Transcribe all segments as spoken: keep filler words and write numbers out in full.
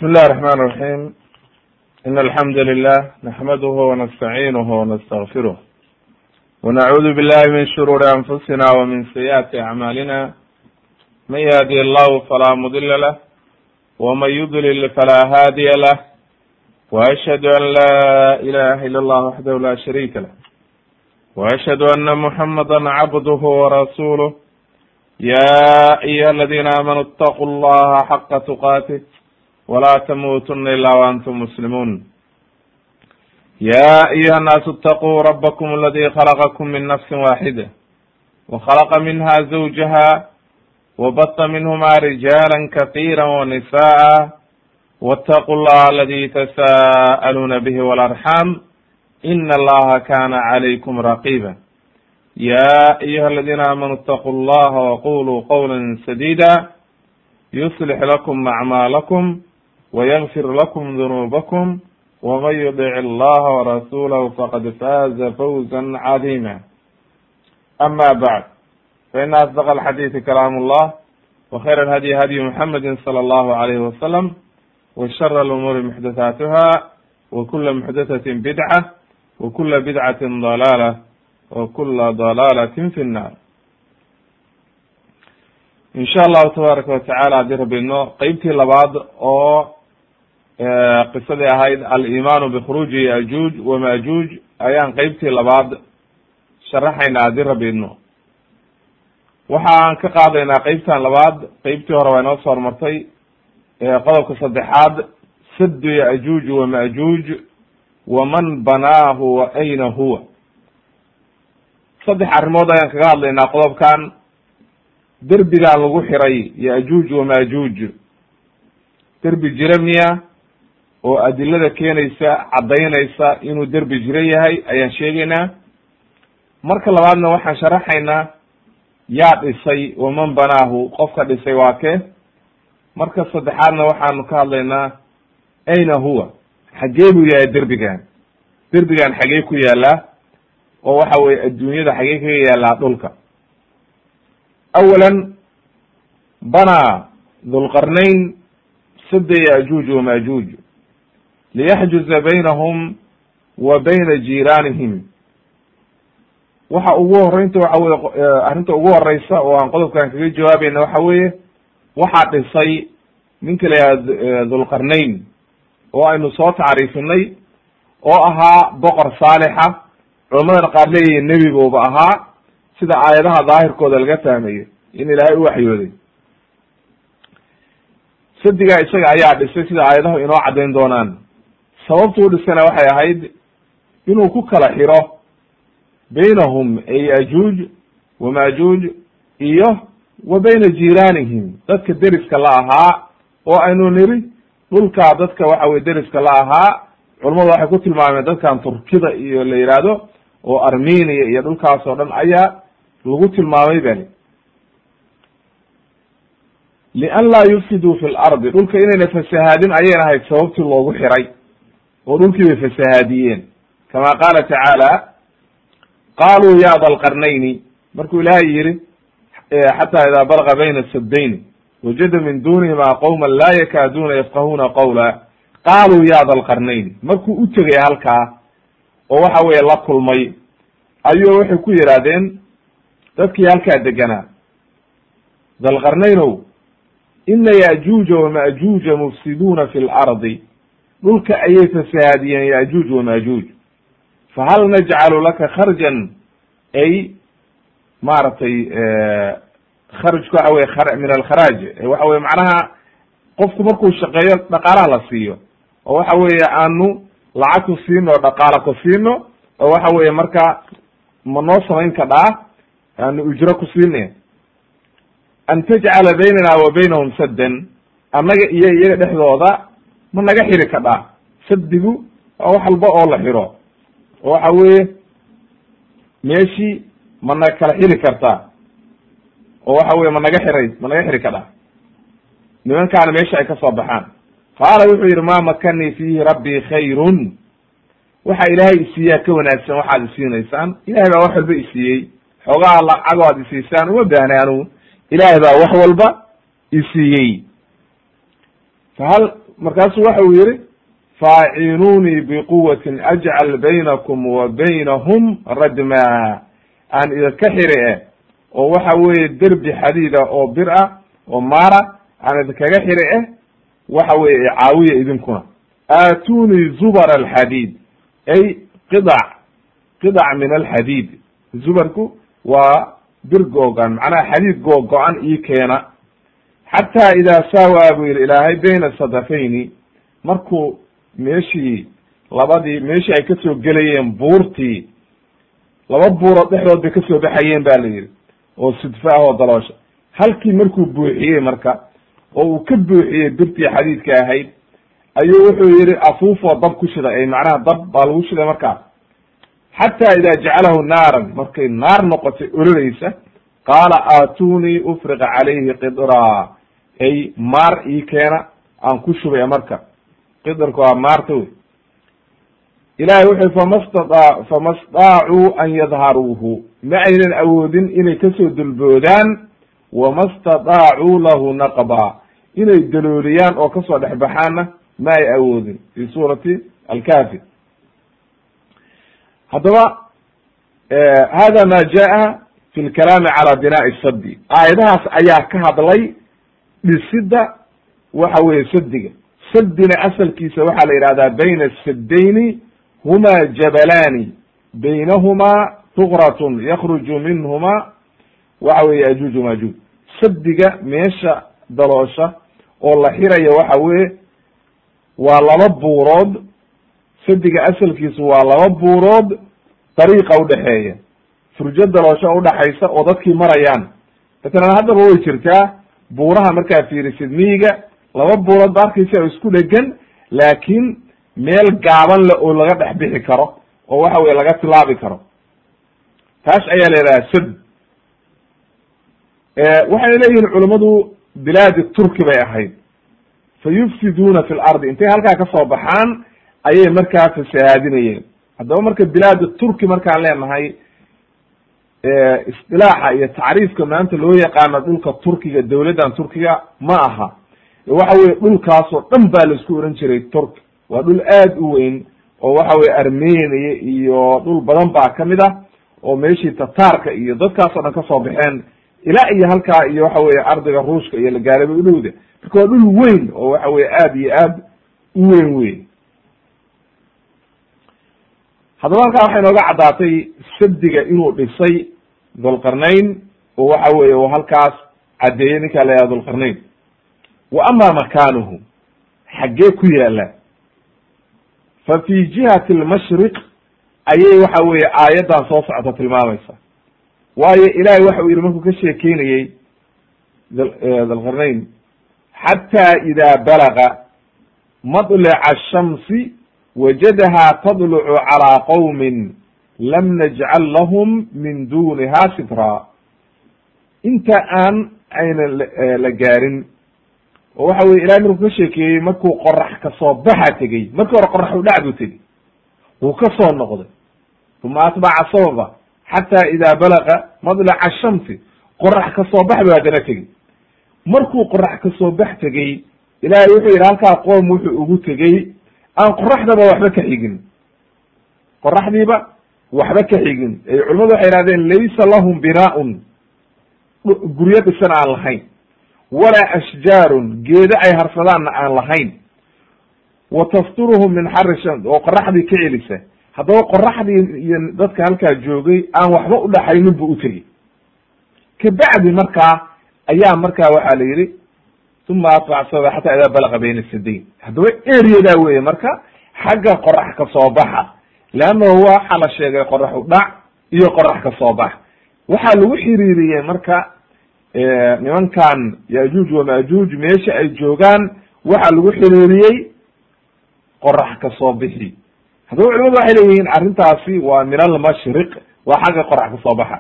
بسم الله الرحمن الرحيم إن الحمد لله نحمده ونستعينه ونستغفره ونعوذ بالله من شرور أنفسنا ومن سيئات أعمالنا من يهدي الله فلا مضل له ومن يضلل فلا هادي له وأشهد أن لا إله إلا الله وحده لا شريك له وأشهد أن محمدا عبده ورسوله يا أيها الذين آمنوا اتقوا الله حق تقاته ولا تموتن إلا وأنتم مسلمون يا أيها الناس اتقوا ربكم الذي خلقكم من نفس واحدة وخلق منها زوجها وبث منهما رجالا كثيرا ونساء واتقوا الله الذي تساءلون به والأرحام إن الله كان عليكم رقيبا يا أيها الذين آمنوا اتقوا الله وقولوا قولا سديدا يصلح لكم أعمالكم ويغفر لكم ذنوبكم ومن يطع الله ورسوله فقد فاز فوزا عظيما أما بعد فإن أصدق الحديث كلام الله وخير الهدي هدي محمد صلى الله عليه وسلم وشر الأمور محدثاتها وكل محدثة بدعة وكل بدعة ضلالة وكل ضلالة في النار in sha allahu tabaaraka watacaala haddii rabino qeybtii labaad oo qisadii ahayd alimaanu bikhuruuji yajuuj wamajuuj ayaan qeybtii labaad sharaxayna haddii rabino waxaan ka qaadaynaa qeybtan labaad qeybtii hore waa inoo soo hormartay qodobka saddexaad saddu yajuuj wamajuuj waman banaahu wa ayna huwa saddex arrimood ayaan kaga hadlaynaa qodobkan derbigaan lagu xiray yajuuj wamajuuj derbi jira miya oo adilada keenaysa caddaynaysa inuu derbi jiro yahay ayaan sheegaynaa marka labaadna waxaan sharaxaynaa yaa dhisay waman banaahu qofka dhisay waa kee marka saddexaadna waxaanu ka hadlaynaa ayna huwa xagee buu yahay derbigan derbigan xagee ku yaalaa oo waxa weye adduunyada xagee kaga yaalaa dhulka awala banaa dhulqarnayn sadda yajuuj wamajuuj liyaxjuza baynahum wa bayna jiiraanihim waxa ugu horeynta waxa weye arrinta ugu horeysa oo aan qodobkan kaga jawaabayna waxa weeye waxaa dhisay ninka la yihahdo dhulqarnayn oo aynu soo tacriifinay oo ahaa boqor saalixa culammadana qaar leeyihin nebi buuba ahaa sida aayadaha daahirkooda laga fahmayo in ilaahay u waxyooday sadigaa isaga ayaa dhisay sida aayadahu inoo caddayn doonaan sababtuu dhisana waxay ahayd inuu ku kala xiro baynahum ay yajuuj wamajuuj iyo wa bayna jiiraanihim dadka deriska la ahaa oo aynu niri dhulkaa dadka waxa weye deriska la ahaa culammadu waxay ku tilmaameen dadkan turkida iyo la yihahdo oo armenia iyo dhulkaas oo dhan ayaa lagu tilmaamay bani lian laa yufsiduu fi lardi dhulka inayna fasahaadin ayayna ahayd sababtii loogu xiray oo dhulkii bay fasahaadiyeen kama qaala tacaala qaaluu ya da lqarnayni markuu ilaahay yihi xataa idaa balaga bayna saddayn wajada min dunihima qowma laa yakaaduuna yafqahuuna qawla qaaluu ya da lqarnayn markuu u tegay halkaa oo waxa weye la kulmay ayuu waxay ku yidhaahdeen dadkii halkaa deganaa dalqarnaynow ina yajuuja wamajuuja mufsiduuna fi lardi dhulka ayay fasahaadiyeen yajuuj wamajuuj fahal najcalu laka kharjan ay maaragtay kharajka waxa weye min alkharaaj waxa weye macnaha qofku markuu shaqeeyo dhaqaalaha la siiyo oo waxa weeye aanu lacag ku siino o dhaqaala ku siino oo waxa weye marka ma noo samayn kadhaa aanu ujro ku siine an tajcala baynana wa baynahum saddan annaga iyo iyaga dhexdooda ma naga xiri kadhaa saddigu waa wax walba oo la xiro oo waxa weeye meeshii ma naga kala xiri kartaa oo waxa weye ma naga xiray ma naga xiri kadhaa nimankaana meesha ay ka soo baxaan qaala wuxuu yidhi ma makanii fiihi rabbii khayrun waxa ilaahay isiiyaa ka wanaagsan waxaad isiinaysaan ilahay baa wax walba isiiyey xoogaha lacag o ad isiisaan uma baahnay anugu ilaahay baa wax walba isiiyey fahal markaasu waxa uu yihi faacinuunii biquwatin ajcal baynakum wa baynahum radma aan idinka xiri eh oo waxa weeye derbi xadiida oo bir ah oo maara aan idinkaga xiri eh waxa weye caawiya idinkuna aatuni zubar alxadiid ay qidac qidac min alxadiid zubarku waa bir googan macnaha xadiid googo-an ii keena xataa idaa saawaa buu yihi ilaahay bayna sadafayni markuu meeshii labadii meeshii ay kasoo gelayeen buurtii laba buurood dhexdood bay kasoo baxayeen ba la yidhi oo sidfa ah oo daloosha halkii markuu buuxiyey marka oo uu ka buuxiyey birtii xadiidka ahayd ayuu wuxuu yihi afuufoo dab ku shiday ay macnaha dab baa lagu shiday markaas xataa idaa jacalahu naaran markay naar noqotay ololeysa qaala aatunii ufriqa calayhi qidraa ay maar ii keena aan ku shubaya marka qidarku waa maarta wey ilahay wuxuu famasta fama staacuu an yadharuuhu ma aynan awoodin inay kasoo dulboodaan wama stadaacuu lahu naqba inay dalooliyaan oo kasoo dhexbaxaanna ma ay awoodin fi suurati alkafi haddaba hada ma jaa fi lkalaami cala binaa'i sadi aayadahaas ayaa ka hadlay dhisidda waxa weye sadiga sadina asalkiisa waxaa la yidhahdaa bayna asadayni huma jabalani baynahumaa tuqratun yakruju minhuma waxa weye ajuuj majuuj sadiga meesha daloosha oo la xirayo waxa weye waa laba buurood sadiga asalkiisu waa laba buurood dariiqa udhexeeya furjo daloosha udhaxaysa oo dadkii marayaan matalan haddaba way jirtaa buuraha markaa fiirisid miyiga laba buurood ba arkaysa oo isku dhegan laakin meel gaaban le oo laga dhex bixi karo oo waxa weye laga tilaabi karo taas ayaa la yidhaha sad waxay leeyihiin culummadu bilaadi turki bay ahayd fa yufsiduuna fi lardi intay halkaa kasoo baxaan ayay markaa fasahaadinayeen haddaba marka bilaadi turki markaan leenahay isdilaaxa iyo tacriifka maanta loo yaqaano dhulka turkiga dawladdan turkiga ma aha waxa weye dhulkaasoo dhan baa la isku oran jiray turk waa dhul aad u weyn oo waxa weye armenia iyo dhul badan baa kamid ah oo meeshii tataarka iyo dadkaasoo dhan kasoo baxeen ilaa iyo halkaa iyo waxa weye ardiga ruushka iyo lagaaraba udhowda marka waa dhul weyn oo waxa weye aad iyo aad u weyn wey haddaba halkaa waxay nooga caddaatay sadiga inuu dhisay dulqarnayn oo waxa weye u halkaas caddeeyey ninkaa la yihahda dulqarnayn wa ama makaanuhu xaggee ku yaala fa fi jihati almashriq ayay waxa weye aayaddan soo socota tilmaamaysa waayo ilahay waxa uu yihi markuu ka sheekeynayey dulqarnayn xataa idaa balaga madlica ashamsi wajadahaa tadlucu calaa qowmin lam najcal lahum min duniha sitraa inta aan aynan la gaarin oo waxa weye ilahay markuu ka sheekeeyey markuu qorax kasoo baxa tegey markii hore qorax udhac buu tegey wuu kasoo noqday uma atbaca sababa xataa idaa balaga madlaca ashamsi qorax kasoo bax bu haddana tegey markuu qorax kasoo bax tegey ilahay wuxuu yidhi halkaa qoom wuxuu ugu tegey aan qoraxdaba waxba ka xigin qoraxdiiba waxba ka xigin ay culimadu waxay yihahdeen laysa lahum binaaun guryo dhisan aan lahayn walaa ashjaarun geedo ay harsadaanna aan lahayn wa tafturuhum min xari shams oo qoraxdii ka celisa haddaba qoraxdii iyo dadka halkaa joogay aan waxba udhaxaynin bu utegey kabacdi markaa ayaa markaa waxaa la yidhi uma atbac sababa xataa idaa balaga bayna sadayn haddaba ereyadaa weye marka xagga qorax kasoo baxa leannahu waxa la sheegay qorax udhac iyo qorax kasoo bax waxaa lagu xiriiriyey marka nimankan yajuuj wamajuuj meesha ay joogaan waxaa lagu xiriiriyey qorax kasoo bixi haddaba culimadu waxay leeyihiin arrintaasi waa min almashriq waa xagga qorax kasoo baxa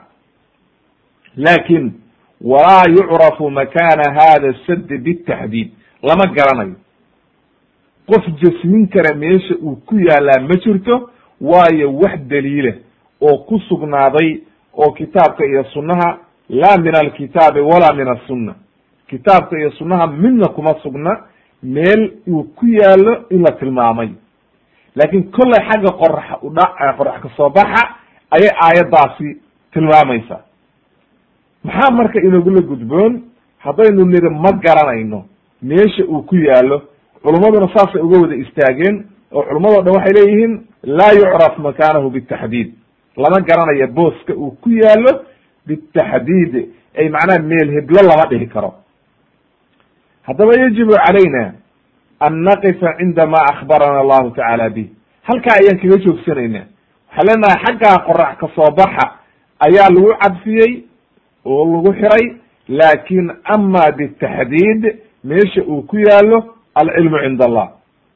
lakin walaa yucrafu makana hada sad bitaxdiid lama garanayo qof jasmin kara meesha uu ku yaalaa ma jirto waayo wax daliila oo ku sugnaaday oo kitaabka iyo sunnaha laa min alkitaabi walaa min asunna kitaabka iyo sunnaha midna kuma sugna meel uu ku yaalo in la tilmaamay, laakiin kollay xagga qorax udha qorax ka soo baxa ayay aayaddaasi tilmaamaysa. maxaa marka inagula gudboon haddaynu niri ma garanayno meesha uu ku yaalo? culummaduna saasay uga wada istaageen oo culummadoo dhan waxay leeyihiin laa yucraf makaanahu bitaxdiid, lama garanayo booska uu ku yaalo bitaxdiid, ay macnaha meel heblo lama dhihi karo. haddaba yajibu calayna an naqifa cinda ma akhbarana allahu tacaala bih, halkaa ayaan kaga joogsanayna. waxaan leenahay xaggaa qorax ka soo baxa ayaa lagu cadfiyey oo lagu xiray, laakin ama bitaxdiid meesha uu ku yaalo alcilmu cinda allah.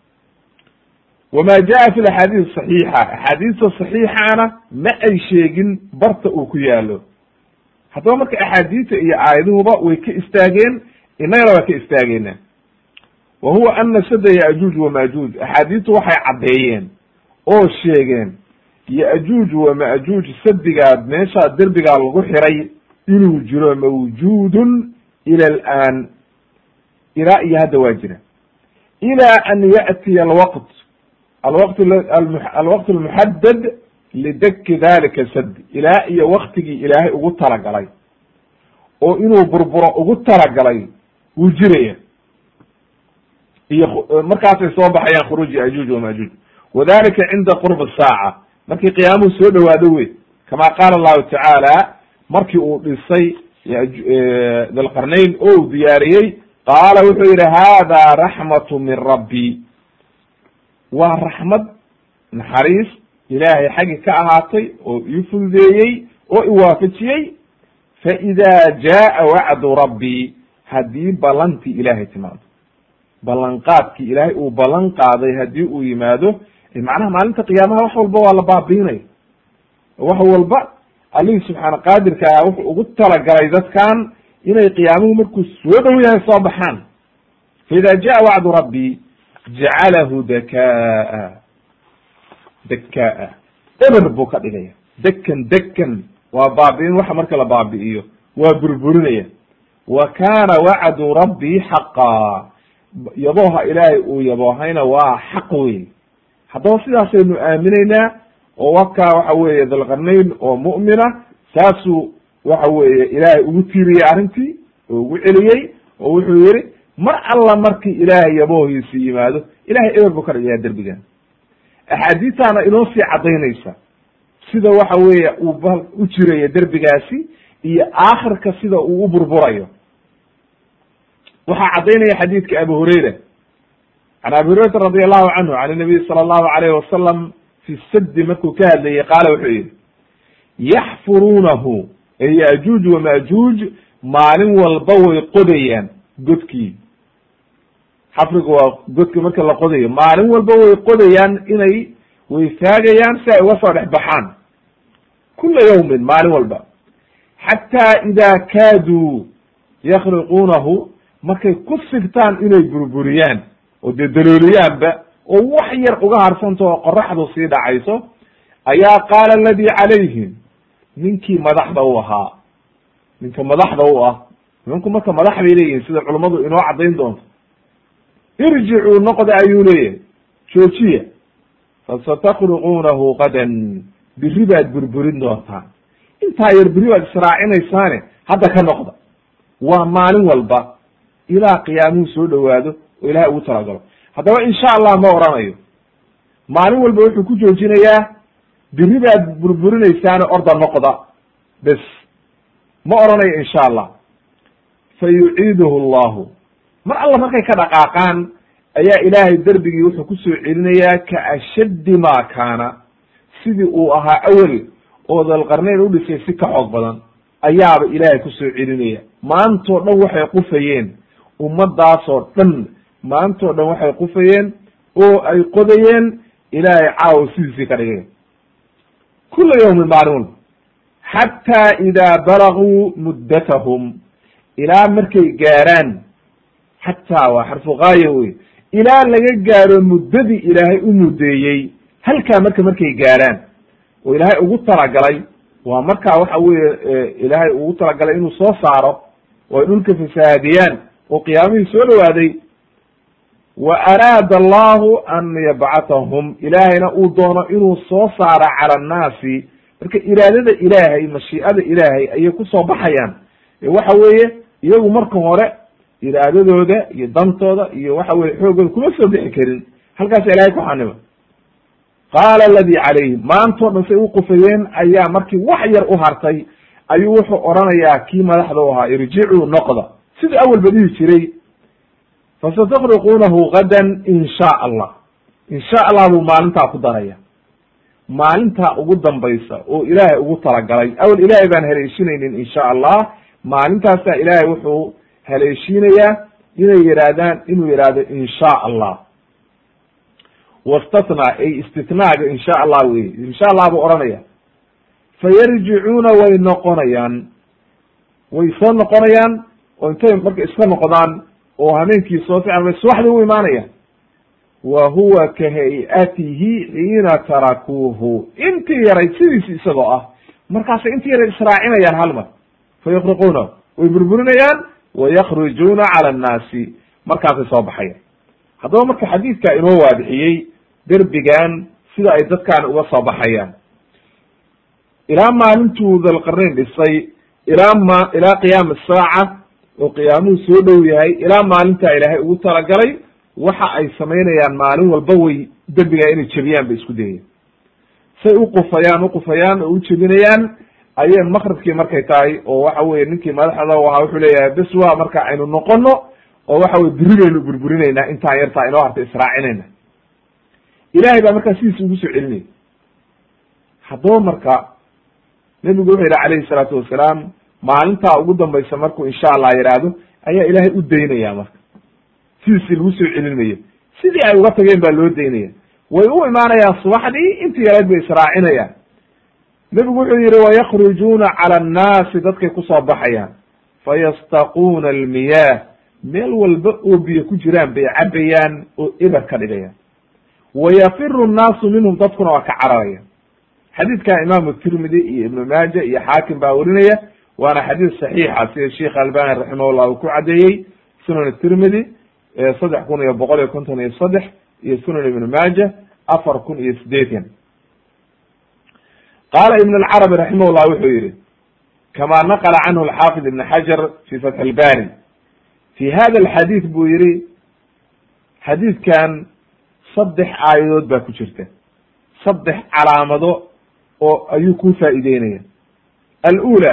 wama jaa fi axaadiis saxiixa, axaadiista saxiixaana ma ay sheegin barta uu ku yaalo. haddaba marka axaadiista iyo aayaduhuba way ka istaageen, innagana waa ka istaageyna. wa huwa ana sada yajuuj wamajuuj, axaadiistu waxay caddeeyeen oo sheegeen yajuuj wamajuuj sadigaa meeshaa derbigaa lagu xiray inuu jiro mawjuudun ila alaan, ilaa iyo hadda waa jira, ila an ya'tiya alwaqt alwaqt alwaqt almuxadad lidaki dalika sad, ilaa iyo waktigii ilaahay ugu talagalay oo inuu burburo ugu talagalay wuu jiraya, iyo markaasay soo baxayaan khuruuj yajuuj wamajuuj. wadalika cinda qurb saaca, markii qiyaamuhu soo dhawaado wey, kama qaala allahu tacaala markii uu dhisay dalqarnayn oo u diyaariyey, qaala wuxuu yidhi hada raxmatu min rabbi, waa raxmad naxariis ilaahay xaggi ka ahaatay oo ii fududeeyey oo iwaafajiyey. faida jaa wacdu rabbi, haddii ballantii ilaahay timaado, ballanqaadkii ilaahay uu ballan qaaday haddii uu yimaado, macnaha maalinta qiyaamaha wax walba waa la baabiinay, wax walba allihii subxaana qaadirka ah wuxuu ugu talagalay dadkan inay qiyaamuhu markuu soo dhow yahay soo baxaan. faida jaa wacdu rabbi jacalahu dakaa dakaa, eber buu ka dhigaya, dekan dekan waa baabi'in, waxa marka la baabi'iyo waa burburinaya. wa kaana wacdu rabbi xaqa, yabooha ilaahay uu yaboohayna waa xaq wey. haddaba sidaasaynu aaminaynaa, oo wakaa waxa weeye dalqarnayn oo mu'mina saasuu waxa weeye ilaahay ugu tiiriyey arrintii oo ugu celiyey, oo wuxuu yihi mar alla markii ilaahay yaboohiisi yimaado ilahay eber buu ka dhigayaa derbigan. axaadiistaana inoo sii caddaynaysa sida waxa weeye uu bal u jirayo derbigaasi iyo aakhirka sida uu u burburayo. waxaa caddaynaya xadiidka abu hurayra, can abi hurayrata radi allahu canhu can inabiy sala allahu alayhi wasalam fi sadi markuu ka hadlayey, qaala wuxuu yihi yaxfuruunahu, ee yajuuj wamajuuj maalin walba way qodayaan godkii. xafriga waa godki marka la qodayo, maalin walba way qodayaan, inay way faagayaan si ay uga soo dhex baxaan, kula yawmin maalin walba, xataa ida kaaduu yakhriquunahu, markay ku sigtaan inay burburiyaan oo dee dalooliyaanba oo wax yar uga harsanta oo qoraxdu sii dhacayso, ayaa qaala aladii calayhim, ninkii madaxda u ahaa, ninka madaxda u ah, nimanku marka madax bay leeyihin sida culummadu inoo caddayn doonto, irjicuu noqda ayuu leeyahay, joojiya, fasatakriquunahu qadan, biri baad burburin doontaan, intaa yar biri baad israacinaysaane hadda ka noqda. waa maalin walba ilaa qiyaamuhu soo dhowaado oo ilahay ugu talagalo. haddaba insha allah ma oranayo, maalin walba wuxuu ku joojinayaa biri baad burburinaysaane orda noqda bes, ma oranayo insha allah. fa yuciiduhu allahu, mar alla markay ka dhaqaaqaan ayaa ilaahay derbigii wuxuu kusoo celinayaa ka ashaddi ma kaana, sidii uu ahaa awel oo dalqarnayn u dhisay si ka xoog badan ayaaba ilaahay kusoo celinaya. maantoo dhan waxay qufayeen, ummadaasoo dhan maantoo dhan waxay qufayeen oo ay qodayeen, ilaahay caawa sidiisii ka dhigay kula yawmin maalin walba, xataa idaa balaguu muddatahum, ilaa markay gaaraan, xataa waa xarfu gaaya wey, ilaa laga gaaro muddadii ilaahay u muddeeyey, halkaa marka markay gaaraan oo ilaahay ugu talagalay, waa markaa waxa weye ilaahay ugu talagalay inuu soo saaro oo ay dhulka fasaadiyaan oo qiyaamihii soo dhawaaday. wa araada allahu an yabcatahum ilaahayna uu doono inuu soo saaro cala annaasi marka iraadada ilaahay mashiicada ilaahay ayay kusoo baxayaan waxa weeye iyagu marka hore iraadadooda iyo dantooda iyo waxa weye xoogooda kuma soo bixi karin halkaas ilaahay ku xanima qaala aladi calayhim maantoo dhan say u qufayeen ayaa markii wax yar u hartay ayuu wuxuu odhanayaa kii madaxda u ahaa irjicuu noqda sidii awal ba dhihi jiray fasatakriquunahu gadan in shaa allah in sha allah buu maalintaa ku daraya maalintaa ugu dambaysa oo ilaahay ugu talagalay awal ilaahay baan haleeshinaynin in sha allah maalintaasaa ilaahay wuxuu haleeshiinayaa inay yidhaahdaan inuu yidhaahdo in sha allah wastatnaa ay istitnaaga in sha allah wey in sha allah buu odhanaya fayarjicuuna way noqonayaan way soo noqonayaan oo intay marka iska noqdaan oo hameenkii soo fican subaxdii u imaanayaan wa huwa ka hay-atihi xiina tarakuuhu intii yaray sidiisi isagoo ah markaasay intii yaray israacinayaan hal mar fayakriquunahu way burburinayaan wayakrujuuna cala annaasi markaasay soo baxayaan haddaba marka xadiidka inoo waadixiyey derbigan sida ay dadkaan uga soo baxayaan ilaa maalintuu dalqarnayn dhisay ilaa ma ilaa qiyaam asaaca oo qiyaamuhu soo dhow yahay ilaa maalintaa ilaahay ugu talagalay waxa ay samaynayaan maalin walba way derbigaa inay jebiyaan bay isku dayayaan say uqufayaan uqufayaan oo u jebinayaan ayay maqribkii markay tahay oo waxa weye ninkii madaxda ahaa wuxuu leeyahay bes waa marka aynu noqono oo waxa weye beri baynu burburinaynaa intaan yartaa inoo harta israacinayna ilahay baa markaa sidiisa ugu soo celinaya haddaba marka nebigu wuxuu yihi calayhi salaatu wasalaam maalintaa ugu dambaysa markuu insha allah yidhaahdo ayaa ilaahay u daynaya marka sidiisi lagu soo celinayo sidii ay uga tageen baa loo daynaya way u imaanayaan subaxdii intii yarayd bay israacinayaan nebigu wuxuu yihi wayakrujuuna cala annaasi dadkay kusoo baxayaan fayastaquuna almiyaah meel walba oo biyo ku jiraan bay cabayaan oo eber ka dhigayaan wayafiru nnaasu minhum dadkuna waa ka cararaya xadiidka imaamu tirmidi iyo ibnu maaja iyo xaakim baa werinaya waana xadiis saxiixa sida sheikh albani raximahullah uu ku cadeeyey sunan tirmidi saddex kun iyo boqol iyo konton iyo saddex iyo sunan ibnu maaja afar kun iyo sideetan qaala ibn alcarabi raximahullah wuxuu yihi kama naqla canhu alxaafid ibn xajar fi fatx albari fi hada alxadiid buu yihi xadiidkan saddex aayadood baa ku jirta saddex calaamado oo ayuu ku faa'ideynaya alأulى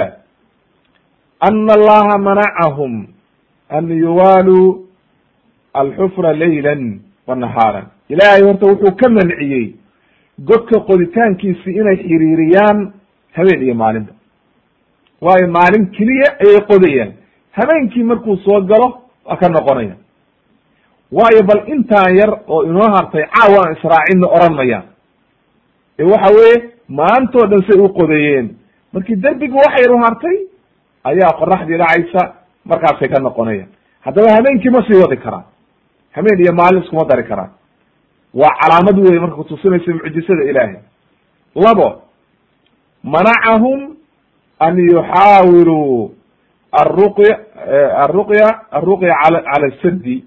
ana allaha manacahum an yuwaaluu alxufra layla wanahaara ilaahay horta wuxuu ka manciyey godka qoditaankiisi inay xiriiriyaan habeen iyo maalinba waayo maalin keliya ayay qodayaan habeenkii markuu soo galo waa ka noqonaya waayo bal intaan yar oo inoo hartay caawa aan israacinna oran mayaan ee waxa weeye maantoo dhan say u qodeeyeen markii derbiga wax yar u hartay ayaa qoraxdii dhacaysa markaasay ka noqonayaan haddaba habeenkii ma sii wadi karaan habeen iyo maalin iskuma dari karaan waa calaamad wey marka kutusinaysa mucjisada ilaahay labo manacahum an yuxaawiluu aruqya aruqya aruqya al cala sadi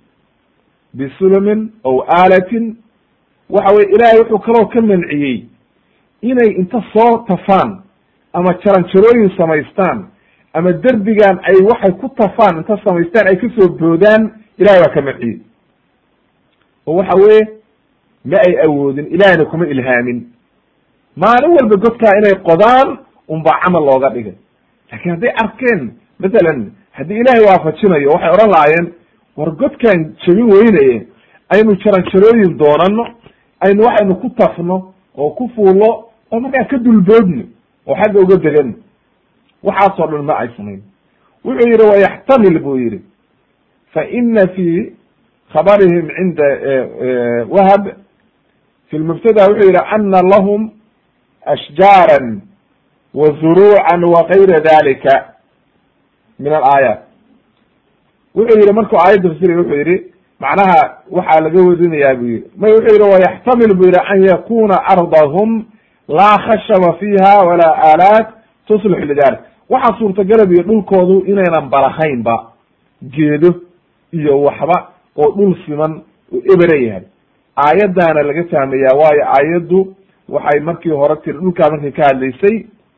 bisulamin aw aalatin waxa weye ilaahay wuxuu kaloo ka manciyey inay inta soo tafaan ama jaranjarooyin samaystaan ama derbigan ay waxay ku tafaan inta samaystaan ay kasoo boodaan ilahay waa ka manciyey oo waxa weye ma ay awoodin ilahayna kuma ilhaamin maalin walba godkaa inay qodaan unbaa camal looga dhigay laakiin hadday arkeen mathalan haddii ilaahay waafajinayo waxay odhan lahaayeen war godkaan jebin weynaye aynu jaranjarooyin doonano aynu waxaynu ku tafno oo ku fuullo oo markaa ka dulboodno oo xagga uga degano waxaasoo dhan ma ay samayn wuxuu yihi wayaxtamil buu yihi fa ina fi khabarihim cinda wahab fi lmubtada wuxuu yihi ana lahum ashjaaran wa zuruucan wa kayra dalika min alaayaat wuxuu yihi markuu aayadda fasiraya wuxuu yihi macnaha waxaa laga wadinayaa bu yihi may wuxuu yihi wayaxtamil bu yihi an yakuna ardahum laa khashaba fiha walaa aalaat tuslix lidalik waxaa suurtagalab iyo dhulkoodu inaynan balahaynba geedo iyo waxba oo dhul siman uu ebera yahay. aayaddaana laga fahmayaa, waayo aayaddu waxay markii hore tiri dhulkaa markay ka hadlaysay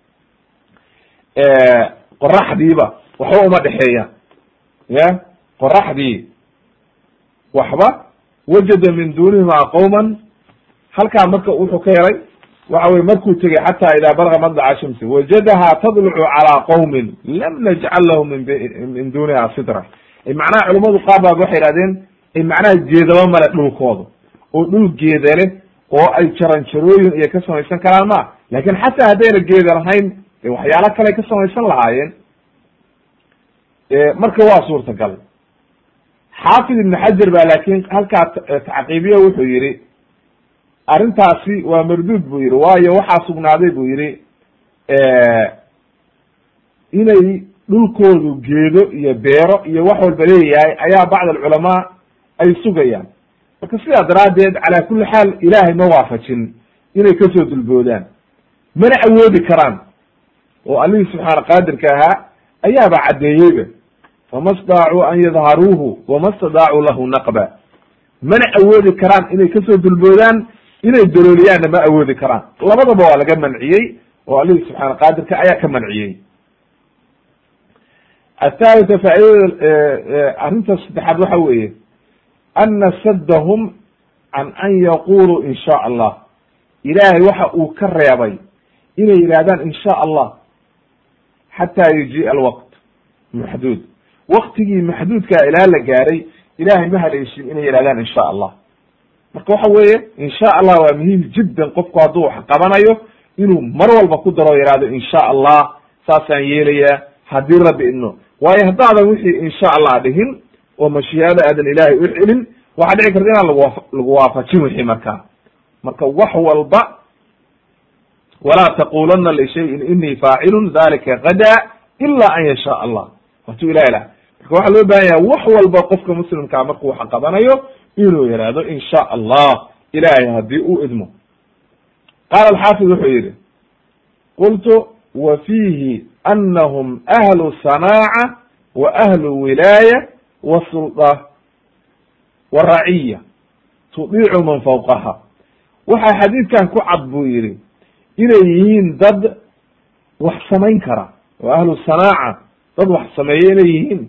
qoraxdiiba waxba uma dhexeeyaan, ya qoraxdii waxba wajada min duunihimaa qawman, halkaa marka wuxuu ka helay waxa weye markuu tegey xataa idaa balaga madlaca shamsi wajadahaa tadlucu calaa qawmin lam najcal lahu min min duniha sitra. macnaha culamadu qaar baad waxay ihahdeen macnaha geedaba male dhulkooda, oo dhul geeda leh oo ay jaranjarooyin iyo ka samaysan karaan ma, lakin xataa haddayna geeda lahayn waxyaalo kale ka samaysan lahaayeen, marka waa suurtagal. xaafid ibn xajar ba laakin halkaa tacqiibiya wuxuu yihi arrintaasi waa marduud buu yihi, waayo waxaa sugnaaday buu yihi inay dhulkoodu geedo iyo beero iyo wax walba leeyahay ayaa bacd alculamaa ay sugayaan. marka sidaa daraaddeed calaa kulli xaal ilaahay ma waafajin inay kasoo dulboodaan, mana awoodi karaan, oo allihii subxaana qaadirka ahaa ayaaba caddeeyeyba fama staacuu an yadharuuhu wama stadaacuu lahu naqba. mana awoodi karaan inay kasoo dulboodaan, inay dalooliyaanna ma awoodi karaan. labadaba waa laga manciyey oo allihii subxaana qaadirka ayaa ka manciyey. athalitha faaidada arrinta saddexaad waxa weeye ana saddahum can an yaquluu in sha allah, ilaahay waxa uu ka reebay inay yidhahdaan in sha allah xataa yujiia alwaqt maxduud. waktigii maxduudkaa ilaa la gaaray ilahay ma haleeshin inay yidhahdaan in sha allah. marka waxa weeye in sha allah waa muhiim jiddan qofku hadduu wax qabanayo inuu mar walba ku daro yihahdo in sha allah saasaan yeelayaa haddii rabbi idno. waayo haddaadan wixii in sha allah dhihin oo mashiiada aadan ilaahay u celin, waxaa dhici karta inaan lagu lagu waafajin wixii markaa. marka wax walba walaa taqulana lishayin inii faacilun dalika gada ila an yasha allah, watuu ilah lah. marka waxaa loo bahan yaha wax walba qofka muslimkaa markuu wax qabanayo inuu yihahdo in sha allah ilahay haddii uu idmo. qaala alxaafid wuxuu yihi qultu wa fiihi anahum ahlu sanaaca wa ahlu wilaaya wasulda waraciya tudiicu man fawqaha. waxaa xadiidkan ku cad buu yihi inay yihiin dad wax samayn kara, oo ahlu sanaaca dad wax sameeya inay yihiin,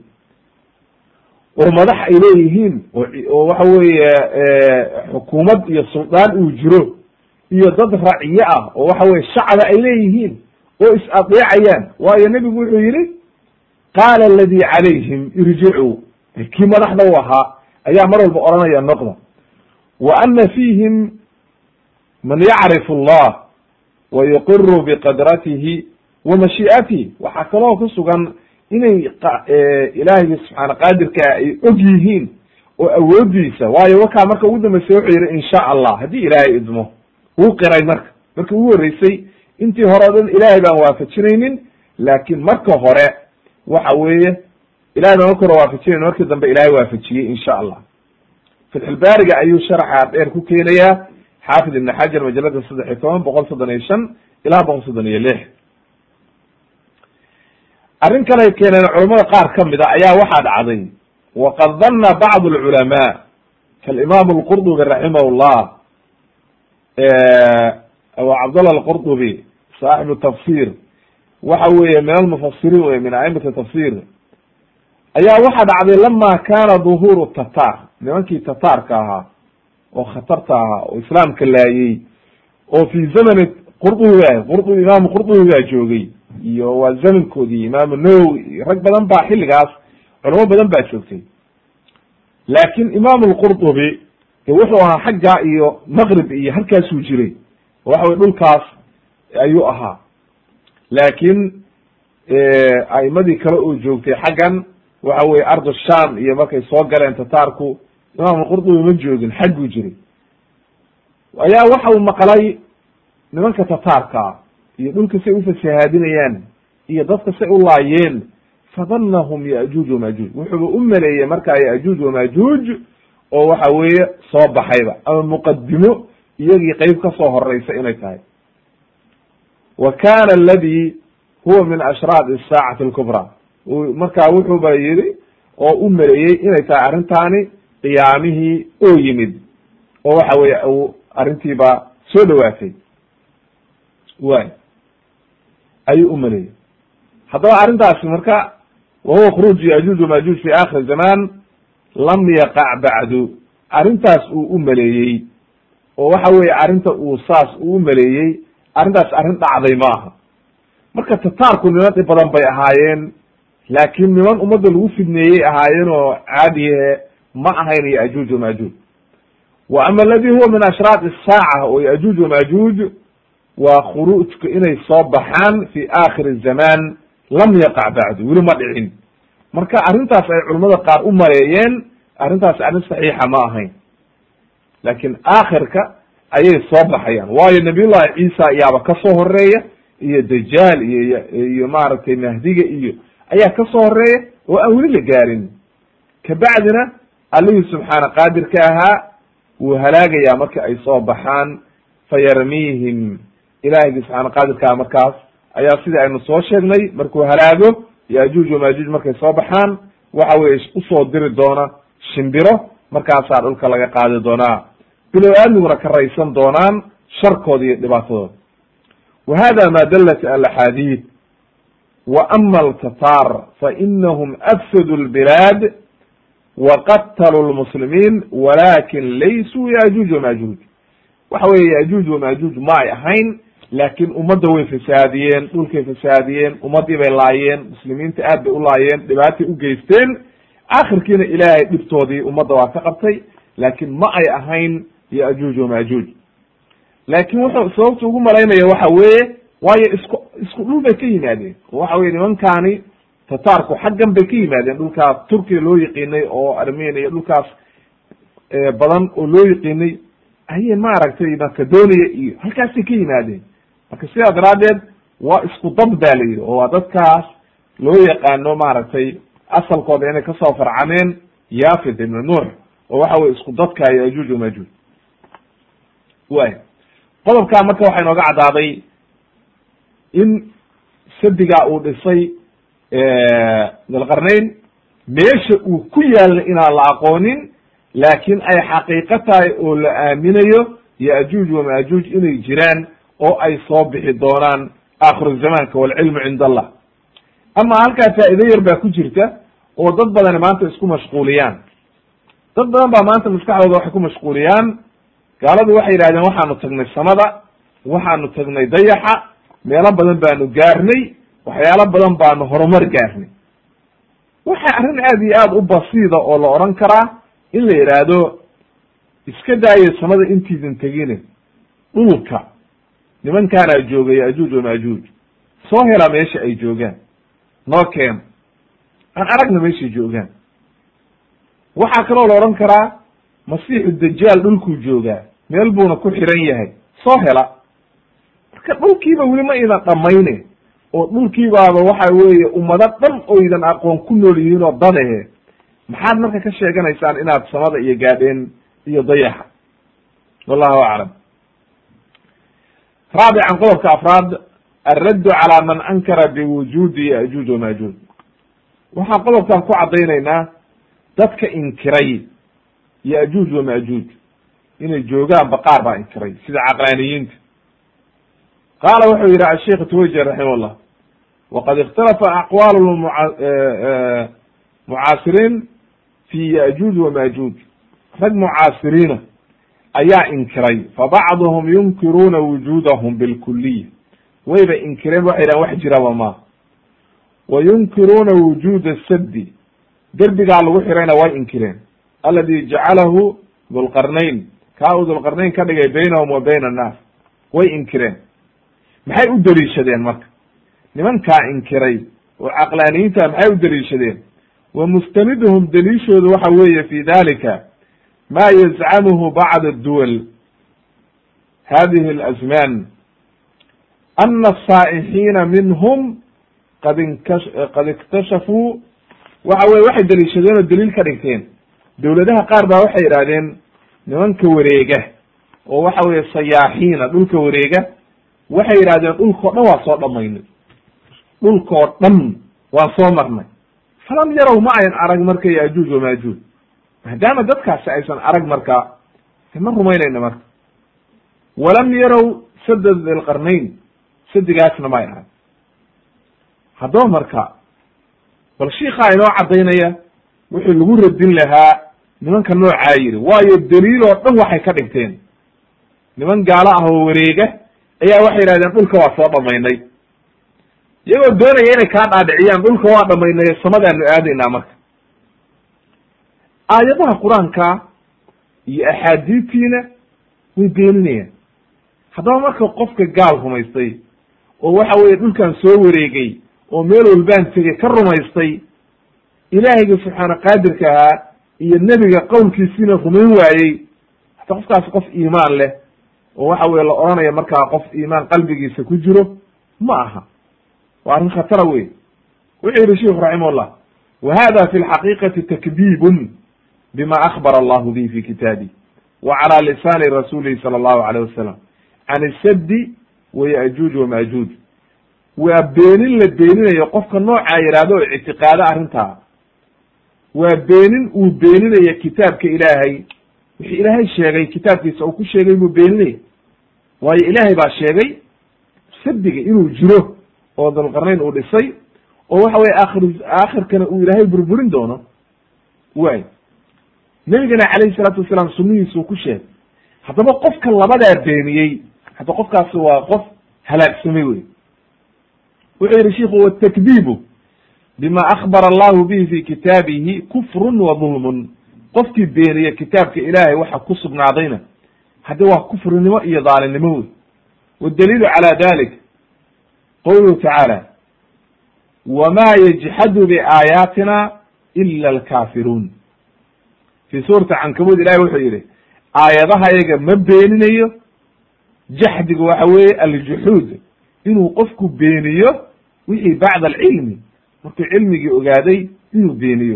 oo madax ay leeyihiin, oo waxa weeye xukuumad iyo suldaan uu jiro, iyo dad raciye ah oo waxa weye shacba ay leeyihiin oo is adeecayaan. waayo nebigu wuxuu yihi qaala aladii calayhim irjicuu, kii madaxda u ahaa ayaa mar walba oranaya noqda. wa ana fiihim man yacrifu allah wa yuqiru biqadratihi wa mashii'atihi. waxaa kaloo ku sugan inay ilaahiyga subxaana qaadirkaa ay og yihiin oo awoodiisa. waayo wakaa marka ugu dambeysay wuxuu yihi in sha allah haddii ilaahay idmo. wuu qiray marka markii ugu horreysay, intii hore o dhan ilaahay baan waafajinaynin, laakin marka hore waxa weeye ilahay baan marka hore waafajinayn, markii dambe ilahay waafajiyey in sha allah. fatxulbaariga ayuu sharaxa dheer ku keenayaa xaafid ibn xajar majalada saddex iyo toban boqol soddon iyo shan ilaa boqol soddon iyo lix. arrin kale keeneen culamada qaar kamid a ayaa waxaa dhacday waqad dana bacd alculamaa kalimaam alqurdubi raximah llah abu cabdallah alqurdubi saaxibu tafsir waxa weeye min almufasiriin wey min aimati tafsir ayaa waxaa dhacday lama kana duhuru tatar, nimankii tatarka ahaa oo khatarta ahaa oo islaamka laayey oo fi zamani qurdubiga qurdubi imaam qurdubigaa joogay iyo waa zamankoodii imaam nawowi rag badan baa xilligaas culamo badan baa joogtay. laakin imaam alqurdubi wuxuu ahaa xagga iyo maqrib iyo halkaasuu jiray, waxa wey dhulkaas ayuu ahaa. laakin aimadii kale oo joogtay xaggan waxa weye ardu sham iyo markay soo galeen tatarku, imaam alqurdubi ma joogin, xagguu jiray. ayaa waxa uu maqlay nimanka tatarka iyo dhulka say ufasahaadinayaan iyo dadka say u laayeen, fadanahum yajuuj wamajuuj. wuxuuba u maleeyey markaa yajuuj wamajuuj oo waxa weeye soo baxayba ama muqadimo iyagii qeyb kasoo horeysa inay tahay. wa kana aladi huwa min ashraad saacati alkubra, markaa wuxuuba yihi oo u maleeyey inay tahay arrintaani qiyaamihii oo yimid oo waxa weye uu arrintiiba soo dhawaatay way ayuu u maleeyey. haddaba arrintaasi marka wahuwa khuruuj yajuuj wamajuuj fi akhir zaman lam yaqac bacdu, arrintaas uu u maleeyey oo waxa weye arrinta uu saas uu u maleeyey arrintaas arrin dhacday maaha. marka tataarku niman dhib badan bay ahaayeen, laakiin niman ummadda lagu fidneeyey ahaayeen oo caadiye ma ahayn yajuuj wamajuuj. wa ama aladi huwa min ashraat الsaaca oo yajuuj wamajuuj waa khuruujka inay soo baxaan fi akhir zaman lam yaqac bacdu, weli ma dhicin. marka arrintaas ay culamada qaar u maleeyeen arrintaas arrin saxiixa ma ahayn, laakiin aakhirka ayay soo baxayaan. waayo nabiyullahi ciisa ayaaba kasoo horeeya iyo dajaal iyo iyo maaragtay mahdiga iyo ayaa kasoo horeeya oo aan weli la gaarin. kabacdina allihii subxaana qaadirka ahaa wuu halaagayaa marka ay soo baxaan, fayarmiihim ilaahigi subxaana qaadirka markaas ayaa sidai aynu soo sheegnay markuu halaago yajuuj wamajuuj markay soo baxaan waxa weye usoo diri doona shimbiro, markaasaa dhulka laga qaadi doonaa, bilow aadmiguna ka raysan doonaan sharkooda iyo dhibaatadooda. wa hada ma dalat alaxaadiid. wa ama altatar fainahum afsadu lbilaad waqataluu lmuslimiin walakin laysuu yajuuj wamajuuj. waxa weye yajuuj wamajuuj ma ay ahayn, laakin ummadda way fasaadiyeen, dhulkay fasaadiyeen, ummaddii bay laayeen, muslimiinta aad bay u laayeen, dhibaatay u geysteen. akhirkiina ilaahay dhibtoodii ummadda waa ka qabtay, laakin ma ay ahayn yajuuj wamajuuj. laakin wuxuu sababta ugu malaynaya waxa weeye waayo isku isku dhul bay ka yimaadeen, oo waxa weye nimankaani tataarku xaggan bay ka yimaadeen, dhulkaas turkiya loo yiqiinay oo armenia dhulkaas badan oo loo yiqiinay ayay maaragtay macedonia iyo halkaasay ka yimaadeen. marka sidaa daraadeed waa isku dad ba la yidhi, oo waa dadkaas loo yaqaano maaragtay asalkooda inay kasoo farcameen yafid ibn nuux, oo waxa weye isku dadka yajuuj wamajuuj. way qodobkaa marka waxaa inooga caddaaday in sadigaa uu dhisay dalqarnayn meesha uu ku yaalna inaan la aqoonin, laakin ay xaqiiqo tahay oo la aaminayo yajuuj wamajuuj inay jiraan oo ay soo bixi doonaan aakhiru zamaanka walcilmu cinda allah. ama halkaa faa'ido yar baa ku jirta oo dad badani maanta isku mashquuliyaan. dad badan baa maanta maskaxdooda waxay ku mashquuliyaan, gaaladu waxay yidhahdeen waxaanu tagnay samada, waxaanu tagnay dayaxa, meelo badan baanu gaarnay, waxyaalo badan baanu horumar gaarnay. waxay arrin aad iyo aad u basiida oo la oran karaa in la yidhaahdo iska daayo samada intiidan tegine dhulka nimankaanaa joogay yajuuj wamajuuj, soo hela meesha ay joogaan, noo keeno aan aragna meeshay joogaan. waxaa kaloo la odhan karaa masiixu dajaal dhulkuu joogaa, meel buuna ku xiran yahay, soo hela. marka dhulkiiba weli ma idan dhamayne, oo dhulkiibaaba waxa weeye ummado dhan oo idan aqoon ku nool yihiin oo dadahe, maxaad marka ka sheeganaysaan inaad samada iyo gaadheen iyo dayaxa? wallahu aclam. raabican qodobka afraad alraddu calaa man ankara biwujuudi yajuuj wamajuuj. waxaan qodobkan ku caddaynaynaa dadka inkiray yajuuj wamajuuj inay joogaan baqaar baa inkiray sida caqlaaniyiinta. qaala wuxuu yihi asheikh twayjir raximah llah waqad ikhtalafa aqwaal mucaasiriin fi yajuuj wamajuuj. rag mucaasiriina ayaa inkiray, fabacduhum yunkiruuna wujuudahum bilkuliya, wayba inkireen waxay yidhahan wax jiraba ma, wa yunkiruuna wujuuda saddi, derbigaa lagu xirayna way inkireen, aladi jacalahu dulqarnayn, kaa uu dulqarnayn ka dhigay baynahum wa bayna annaas, way inkireen. maxay u deliishadeen marka nimankaa inkiray oo caqlaaniyiinta maxay u deliishadeen? wa mustaniduhum deliishooda waxa weeye fi dalika ma yazcamuhu bacd adduwal hadihi alazman ana asaa'ixiina minhum qad inka qad iktashafuu. waxa weye waxay deliishadeen oo daliil ka dhigteen, dowladaha qaar baa waxay yidhahdeen nimanka wareega oo waxa weye sayaaxiina dhulka wareega, waxay yidhahdeen dhulkao dhan waa soo dhamaynay, dhulkao dhan waan soo marnay, falam yarow ma ayan arag marka yajuuj wamajuuj. maadaama dadkaasi aysan arag marka ma rumaynayna marka walam yarow sada dilqarnayn sadigaasna may arag haddaba marka bal shiikaa inoo caddaynaya wixii lagu radin lahaa nimanka noocaa yidhi waayo daliil oo dhan waxay ka dhigteen niman gaalo ah oo wareega ayaa waxay yidhahdeen dhulka waa soo dhamaynay iyagoo doonaya inay kaa dhaadhiciyaan dhulka waa dhamaynay samadaanu aadaynaa marka aayadaha qur-aanka iyo axaadiidtiina way beeninayaan haddaba marka qofka gaal rumaystay oo waxa weeye dhulkan soo wareegay oo meel walbaan tegey ka rumaystay ilaahayga subxaana qaadirka ahaa iyo nebiga qowlkiisiina rumayn waayey hata qofkaasi qof iimaan leh oo waxa weye la odhanaya markaa qof iimaan qalbigiisa ku jiro ma aha waa arrin khatara wey wuxuu yihi sheikhu raximahullah wa hada fi lxaqiiqati takdiibun bima akbara allahu bihi fi kitaabi wa cala lisaani rasuulihi sala allahu alayh wasalam can isaddi wa ya'juuj wamaajuuj waa beenin la beeninayo qofka noocaa yidhaahdo oo ictiqaado arrintaa waa beenin uu beeninayo kitaabka ilaahay wixii ilaahay sheegay kitaabkiisa uu ku sheegay buu beeninaya waayo ilaahay baa sheegay sadiga inuu jiro oo dulqarnayn uu dhisay oo waxa weye aakhir aakhirkana uu ilaahay burburin doono waay nebigana calayhi salaatu wasalaam sunnihiisuu ku sheegay haddaba qofka labadaa beeniyey hadda qofkaasi waa qof halaagsamay wey wuxuu yihi shiku watakdiibu bima akbara allahu bihi fi kitaabihi kufrun wa dulmun qofkii beeniye kitaabka ilaahay waxa ku sugnaadayna haddi waa kufrinimo iyo daalimnimo wey waddaliilu cala dalik qawluhu tacaala wma yajxadu biaayaatina ila alkaafiruun fi suurati cankabuud ilahi wuxuu yihi aayadaha yaga ma beeninayo jaxdigu waxa weeye aljuxuud inuu qofku beeniyo wixii bacda alcilmi markuu cilmigii ogaaday inuu beeniyo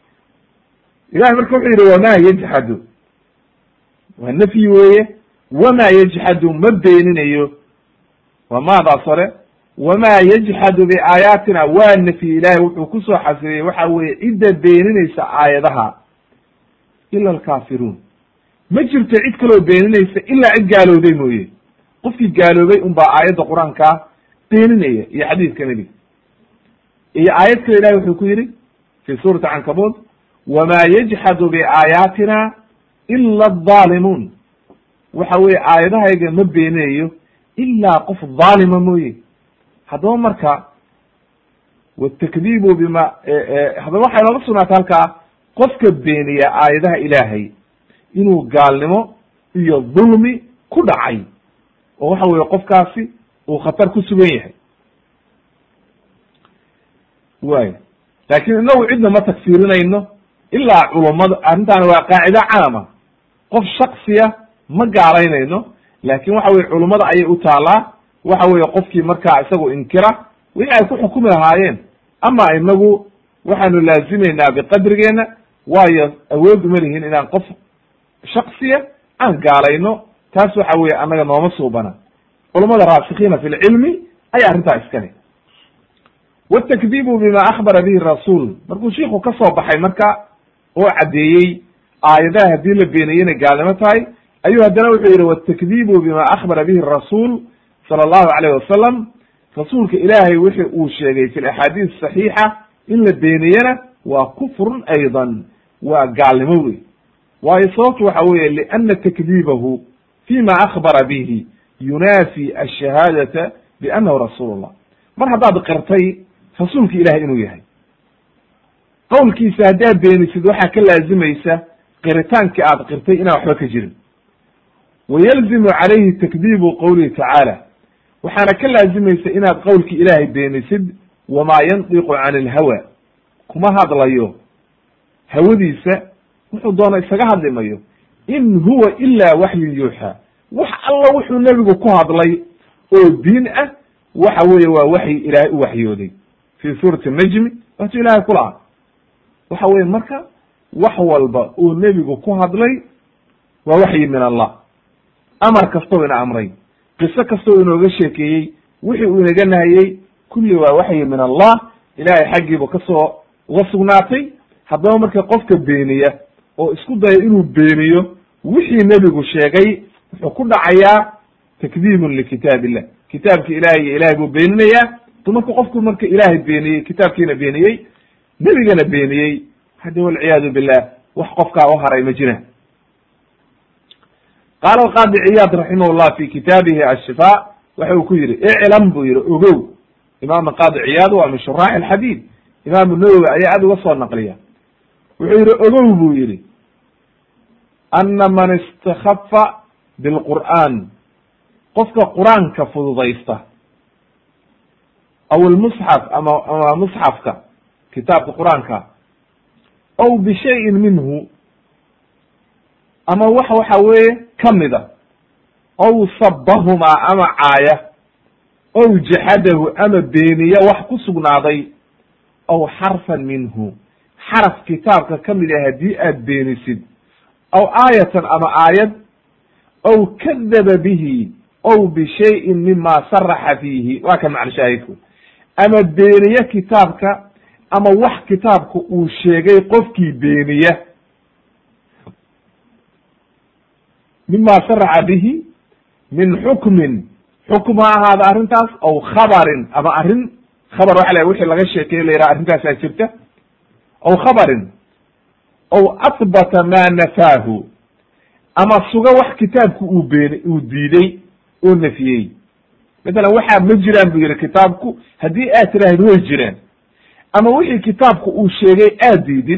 ilahi marka wuxuu yihi wama yajxadu waa nafyi weeye wama yajxadu ma beeninayo waa maadaas hore wama yajxadu biaayaatina waa nafyi ilahi wuxuu kusoo xasiriyey waxa weeye cidda beeninaysa aayadaha ila alkaafiruun ma jirto cid kaloo beeninaysa ilaa cid gaalowday mooye qofkii gaaloobay un baa aayadda qur-aankaa beeninaya iyo xadiidka nebiga iyo aayad kale ilahi wuxuu ku yidhi fi suurati cankabuud wama yajxadu biaayaatina ila addaalimuun waxa weye aayadahayga ma beeninayo ilaa qof dhaalima mooye haddaba marka watakdiibu bima haddaba waxay nooga sugnaatay halkaa qofka beeniya aayadaha ilaahay inuu gaalnimo iyo dulmi ku dhacay oo waxa weye qofkaasi uu khatar ku sugan yahay way laakin inagu cidna ma tagfiirinayno ilaa culummada arrintaani waa qaacida caama qof shaksiya ma gaalaynayno laakin waxa weye culummada ayay u taalaa waxa weye qofkii markaa isagu inkira wixii ay ku xukumi lahaayeen ama inagu waxaanu laazimaynaa biqadrigeena waayo awood uma lihin inaan qof shaksiya aan gaalayno taas waxa weye annaga nooma suubana culamada raasikiina fi lcilmi ayaa arrintaa iskale watakdiibu bima akbara bihi rasuul markuu shiiku ka soo baxay marka oo caddeeyey aayadaha haddii la beeniyey inay gaalnimo tahay ayuu haddana wuxuu yihi watakdiibu bima akbara bihi rasuul sala allahu alayh wasalam rasuulka ilaahay wixii uu sheegay fi laxaadiis saxiixa in la beeniyena waa kufrun aydan waa gaalnimo wey waayo sababtu waxa weeye liana takdiibahu fima akbara bihi yunaafi ashahaadata biannahu rasuul llah mar haddaad qirtay rasuulka ilahay inuu yahay qowlkiisa haddaad beenisid waxaa ka laazimaysa qiritaankii aad qirtay inaan waxba ka jirin wayalzimu calayhi takdiibu qowlihi tacaala waxaana ka laazimaysa inaad qowlkii ilaahay beenisid wamaa yandiqu can ilhawa kuma hadlayo hawadiisa wuxuu doona isaga hadli mayo in huwa ilaa waxyun yuuxa wax alla wuxuu nebigu ku hadlay oo diin ah waxa weeye waa waxyi ilaahay u waxyooday fi suurati najmi waatuu ilaahay ku lahaa waxa weye marka wax walba oo nebigu ku hadlay waa waxyi min allah amar kastoo ina amray qiso kastoo inooga sheekeeyey wixii uu inaga nahayey kulli waa waxyi min allah ilaahay xaggiibu kasoo uga sugnaatay haddaba marka qofka beeniya oo isku dayo inuu beeniyo wixii nebigu sheegay wuxuu ku dhacayaa takdiibun likitaab illah, kitaabki ilahay iyo ilahay buu beeninayaa. dumarku qofku marka ilaahay beeniyey, kitaabkiina beeniyey, nebigana beeniyey, haddi walciyaadu billah wax qofkaa u haray ma jiraan. qaala alqaadi ciyaad raximah llah fi kitaabihi ashifa waxa uu ku yihi iclam buu yihi ogow. imaam qaadi ciyaad waa min shuraax alxadiid, imaamu nawowi ayaa aad uga soo naqliya. wuxuu yihi ogow buu yihi ana man istakhafa bilqur'aan, qofka qur-aanka fududaysta, aw almusxaf ama ama musxafka kitaabka qur-aanka, aw bishayin minhu ama wax waxa weeye kamida, aw sabahumaa ama caaya, aw jaxadahu ama beeniya wax ku sugnaaday, aw xarfan minhu xaraf kitaabka kamid ah haddii aad beenisid, aw aayatan ama aayad, aw kadaba bihi aw bishayin mima saraxa fiihi, waa kan macna shaahidku, ama beeniye kitaabka ama wax kitaabka uu sheegay qofkii beeniya, mima saraxa bihi min xukmin, xukm ha ahaada arrintaas, aw khabarin ama arrin khabar waxa la wixii laga sheekeeye la yidhaha arrintaasaa jirta, aw khabarin, aw ahbata ma nafaahu, ama suga wax kitaabku uu beeni uu diiday oo nafiyey. matalan waxaa ma jiraan bu yihi kitaabku, haddii aad tiraahid way jiraan, ama wixii kitaabku uu sheegay aad diidid,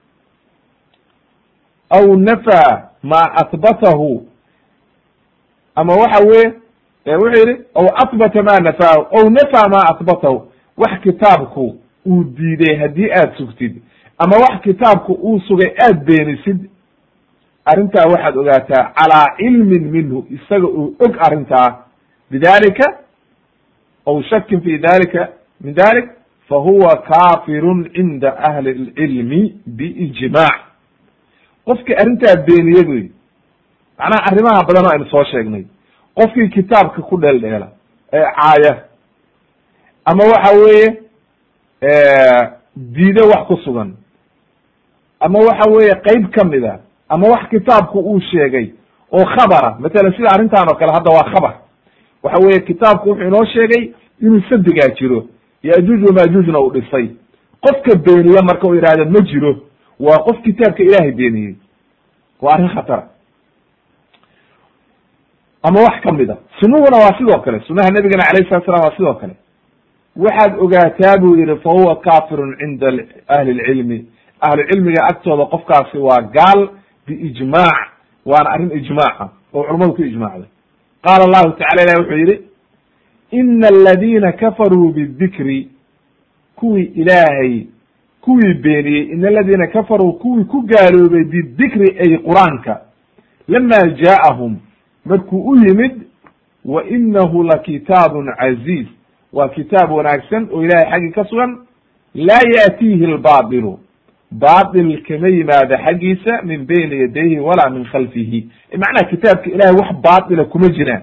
aw nafaa ma ahbatahu, ama waxa weye wuxuu yihi aw ahbata ma nafaahu, aw nafaa ma ahbatahu, wax kitaabku uu diiday haddii aad sugtid, ama wax kitaabku uu sugay aad beenisid, arrintaa waxaad ogaataa calaa cilmin minhu, isaga uu og arrintaa, bidalika aw shakin fi dalika min dalik fahuwa kafirun cinda ahli lcilmi biijmac. qofkii arrintaa beeniye buy, macnaha arrimaha badan oo aynu soo sheegnay, qofkii kitaabka ku dheeldheela ee caaya, ama waxa weeye diide wax ku sugan, ama waxa weeye qeyb kamida, ama wax kitaabku uu sheegay oo khabara, matalan sida arrintan oo kale hadda waa khabar, waxa weeye kitaabku wuxuu inoo sheegay inuu sadigaa jiro, yajuuj wamajuujna uu dhisay. qofka beeniya marka uu yidhahda ma jiro, waa qof kitaabka ilaahay beeniyey, waa arrin khatara. ama wax kamida, sunuhuna waa sidoo kale, sunaha nabigana alayh salatu salam waa sidoo kale. waxaad ogaataa buu yihi fahuwa kafirun cinda ahli lcilmi, ahlu cilmiga agtooda qofkaasi waa gaal biijmac, waana arrin ijmaaca oo culamadu ku ijmaacday. qaala allahu tacala ilah wuxuu yihi ina aladina kafaruu bidikri, kuwii ilaahay kuwii beeniyey, ina aladina kafaruu kuwii ku gaaloobay bidikri ay qur-aanka, lama jaaahum markuu u yimid, wa inahu lakitaabun caziiz, waa kitaab wanaagsan oo ilahay xaggii ka sugan, laa yaatiihi lbaatilu, baatil kama yimaada xaggiisa min bayni yadayhi walaa min khalfihi, macnaha kitaabka ilahay wax baatila kuma jiraan,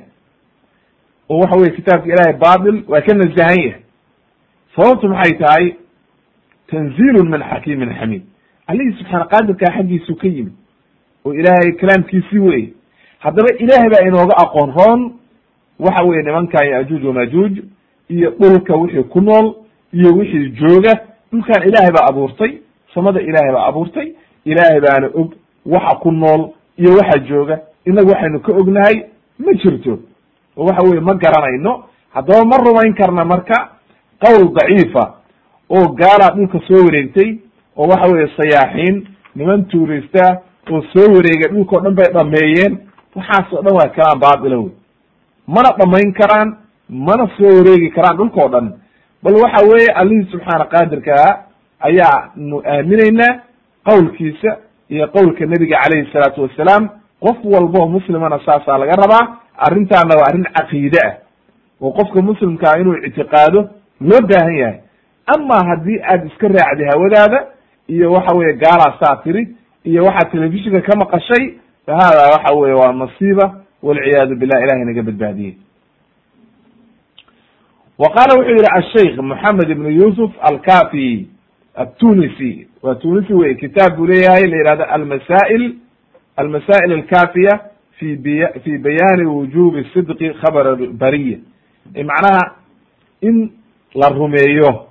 oo waxa weye kitaabka ilahay baatil waa ka nazahan yahay. sababtu maxay tahay? tanziilun min xakiimin xamiid, allihii subxaana qaadirkaa xaggiisu ka yimid, oo ilaahay kalaamkiisii weye. haddaba ilaahay baa inooga aqoon roon waxa weye nimankan yajuuj wamajuuj iyo dhulka wixii ku nool iyo wixii jooga. dhulkan ilaahay baa abuurtay, samada ilaahay baa abuurtay, ilaahay baana og waxa ku nool iyo waxa jooga. inagu waxaynu ka ognahay ma jirto, oo waxa weye ma garanayno. haddaba ma rumayn karna marka qowl daciifa oo gaalaa dhulka soo wareegtay, oo waxa weye sayaaxiin niman tuurista oo soo wareegay dhulka o dhan bay dhameeyeen, waxaas oo dhan waa kalaan baatila wey, mana dhamayn karaan, mana soo wareegi karaan dhulka o dhan. bal waxa weeye allihii subxaana qaadirkaa ayaanu aaminaynaa qowlkiisa iyo qowlka nebiga calayhi salaatu wassalaam. qof walba oo muslimana saasaa laga rabaa. arrintaana waa arrin caqiide ah oo qofka muslimkaa inuu ictiqaado loo baahan yahay. ama haddii aad iska raacday hawadaada iyo waxa weye gaalaa saa tiri iyo waxaad telefishinka ka maqashay, fa hada waxa weye waa masiiba walciyaadu billah, ilahay naga badbaadiyey. wa qaala wuxuu yihi asheikh moxamed ibnu yusuf alkafi التونسي waa tunisi wey kitaab buu leeyahay la yihahdo almasa'il almasa'il alkafiya fi b fi bayani wujubi sidqi khabar albariya macnaha in la rumeeyo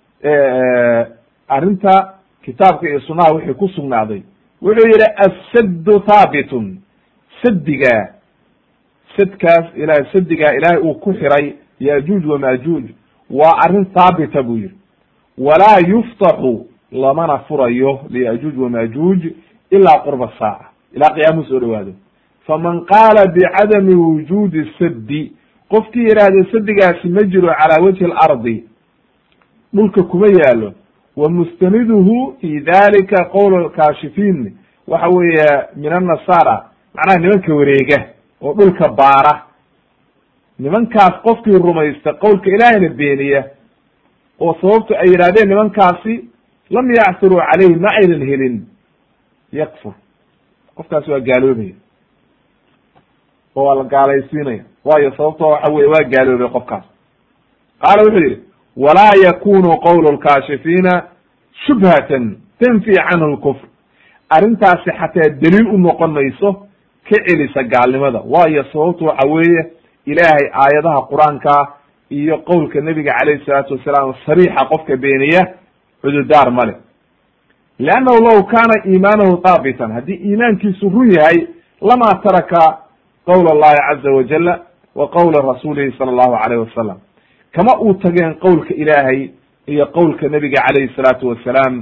arrinta kitaabka iyo sunaha wixii ku sugnaaday wuxuu yihi assaddu haabitun sadiga sadkaas ilahay sadigaa ilaahay uu ku xiray yajuuj wamajuuj waa arrin haabita buu yihi walaa yuftaxu lamana furayo liyajuuj wamajuuj ilaa qurba saaca ilaa qiyaamu soo dhawaado faman qaala bicadami wujuudi saddi qofkii yidhaahdo sadigaasi ma jiro calaa wajhi alardi dhulka kuma yaalo wa mustaniduhu fi dalika qowl kaashifiin waxa weeye min annasara macnaha nimanka wareega oo dhulka baara nimankaas qofkii rumaysta qowlka ilaahayna beeniya oo sababtu ay yidhahdeen nimankaasi lam yacthuruu calayhi ma aynan helin yakfur qofkaasi waa gaaloobaya oo waa la gaalaysiinaya waayo sababto waxa weye waa gaaloobay qofkaas qaala wuxuu yihi walaa yakunu qowlu lkaashifiina shubhatan tanfi canhu lkufr arrintaasi xataa daliil u noqon mayso ka celisa gaalnimada waayo sababtu waxa weeye ilaahay aayadaha qur-aanka iyo qowlka nebiga calayhi salaatu wasalaam sariixa qofka beeniya cududaar male leannahu law kaana iimaanahu haabitan haddii iimaankiisu run yahay lama taraka qowla allahi caza wajala wa qowla rasuulihi sala allahu alayh wasalam kama uu tageen qowlka ilaahay iyo qowlka nebiga calayhi salaatu wasalaam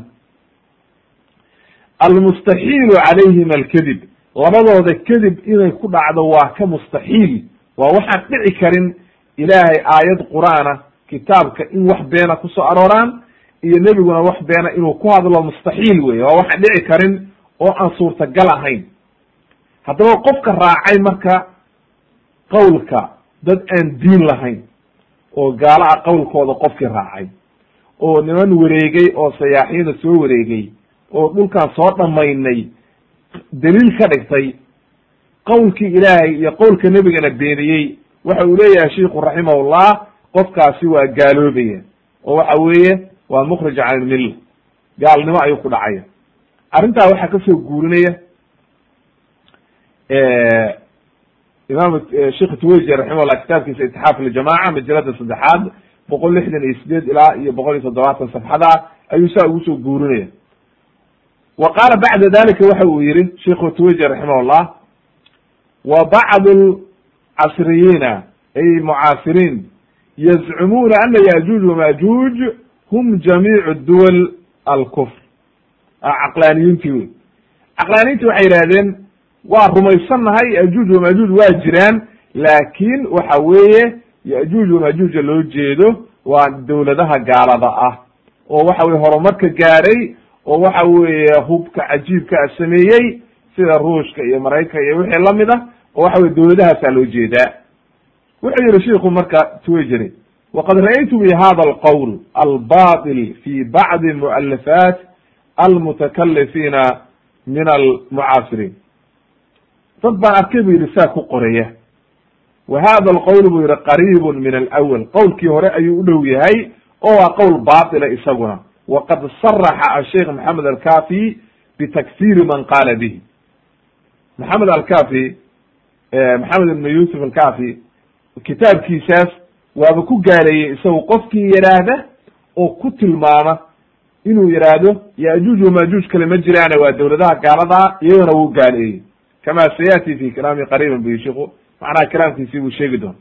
almustaxiilu calayhim alkadib labadooda kadib inay ku dhacdo waa ka mustaxiil waa waxaan dhici karin ilaahay aayad qur'aana kitaabka in wax beena kusoo arooraan iyo nebiguna wax beena inuu ku hadlo mustaxiil weye waa waxaan dhici karin oo aan suurtagal ahayn haddaba qofka raacay marka qowlka dad aan diin lahayn oo gaala ah qowlkooda qofkii raacay oo niman wareegay oo sayaaxiina soo wareegay oo dhulkaan soo dhamaynay daliil ka dhigtay qowlkii ilaahay iyo qowlka nebigana beeniyey waxa uu leeyahay shiku raximahullah qofkaasi waa gaaloobaya oo waxa weeye waa mukhrij can ilmilla gaalnimo ayuu ku dhacaya arrintaa waxaa kasoo guurinaya imaam sheikh tuwayji raximahullah kitaabkiisa itixaaf iljamaca majalada saddexaad boqol lixdan iyo sideed ilaa iyo boqol iyo toddobaatan safxada ayuu saa ugu soo guurinaya wa qaala bacda dalika waxa uu yihi sheikhu tuwayji raximahullah wa bacd casriyiina ay mucaasiriin yazcumuuna ana yajuuj wamajuuj hum jamiicu duwal alkufr caqlaaniyiintii wey caqlaaniyiintii waxay yidhahdeen waa rumaysannahay yajuuj wamajuuj waa jiraan laakin waxa weeye yajuuj wamajuuja loo jeedo waa dowladaha gaalada ah oo waxa weye horumarka gaadhay oo waxa weeye hubka cajiibka a sameeyey sida ruushka iyo maraykanka iyo wixii lamid ah oo waxa weye dowladahaasaa loo jeedaa wuxuu yihi shiku marka tuwejeri waqad ra'aytu bi hada alqowl albaطil fi bacdi mu'alifaat almutakalifiina min almucaasiriin dad baan arkay bu yihi saa ku qoraya wa hada alqowl buu yihi qariib min alawal qowlkii hore ayuu u dhow yahay oo waa qowl baطila isaguna waqad saraxa asheikh maxamed alkafi bitakfiri man qaala bihi maxamed alkafi maxamed ibn yusuf alkafi kitaabkiisaas waaba ku gaaleeyey isagu qofkii yidhaahda oo ku tilmaama inuu yidhaahdo yajuuj wamajuuj kale ma jiraane waa dowladaha gaaladaa iyagana wuu gaaleeyey kama sayati fi kalaami qariiban bu shiku macnaha kalaamkiisii buu sheegi doona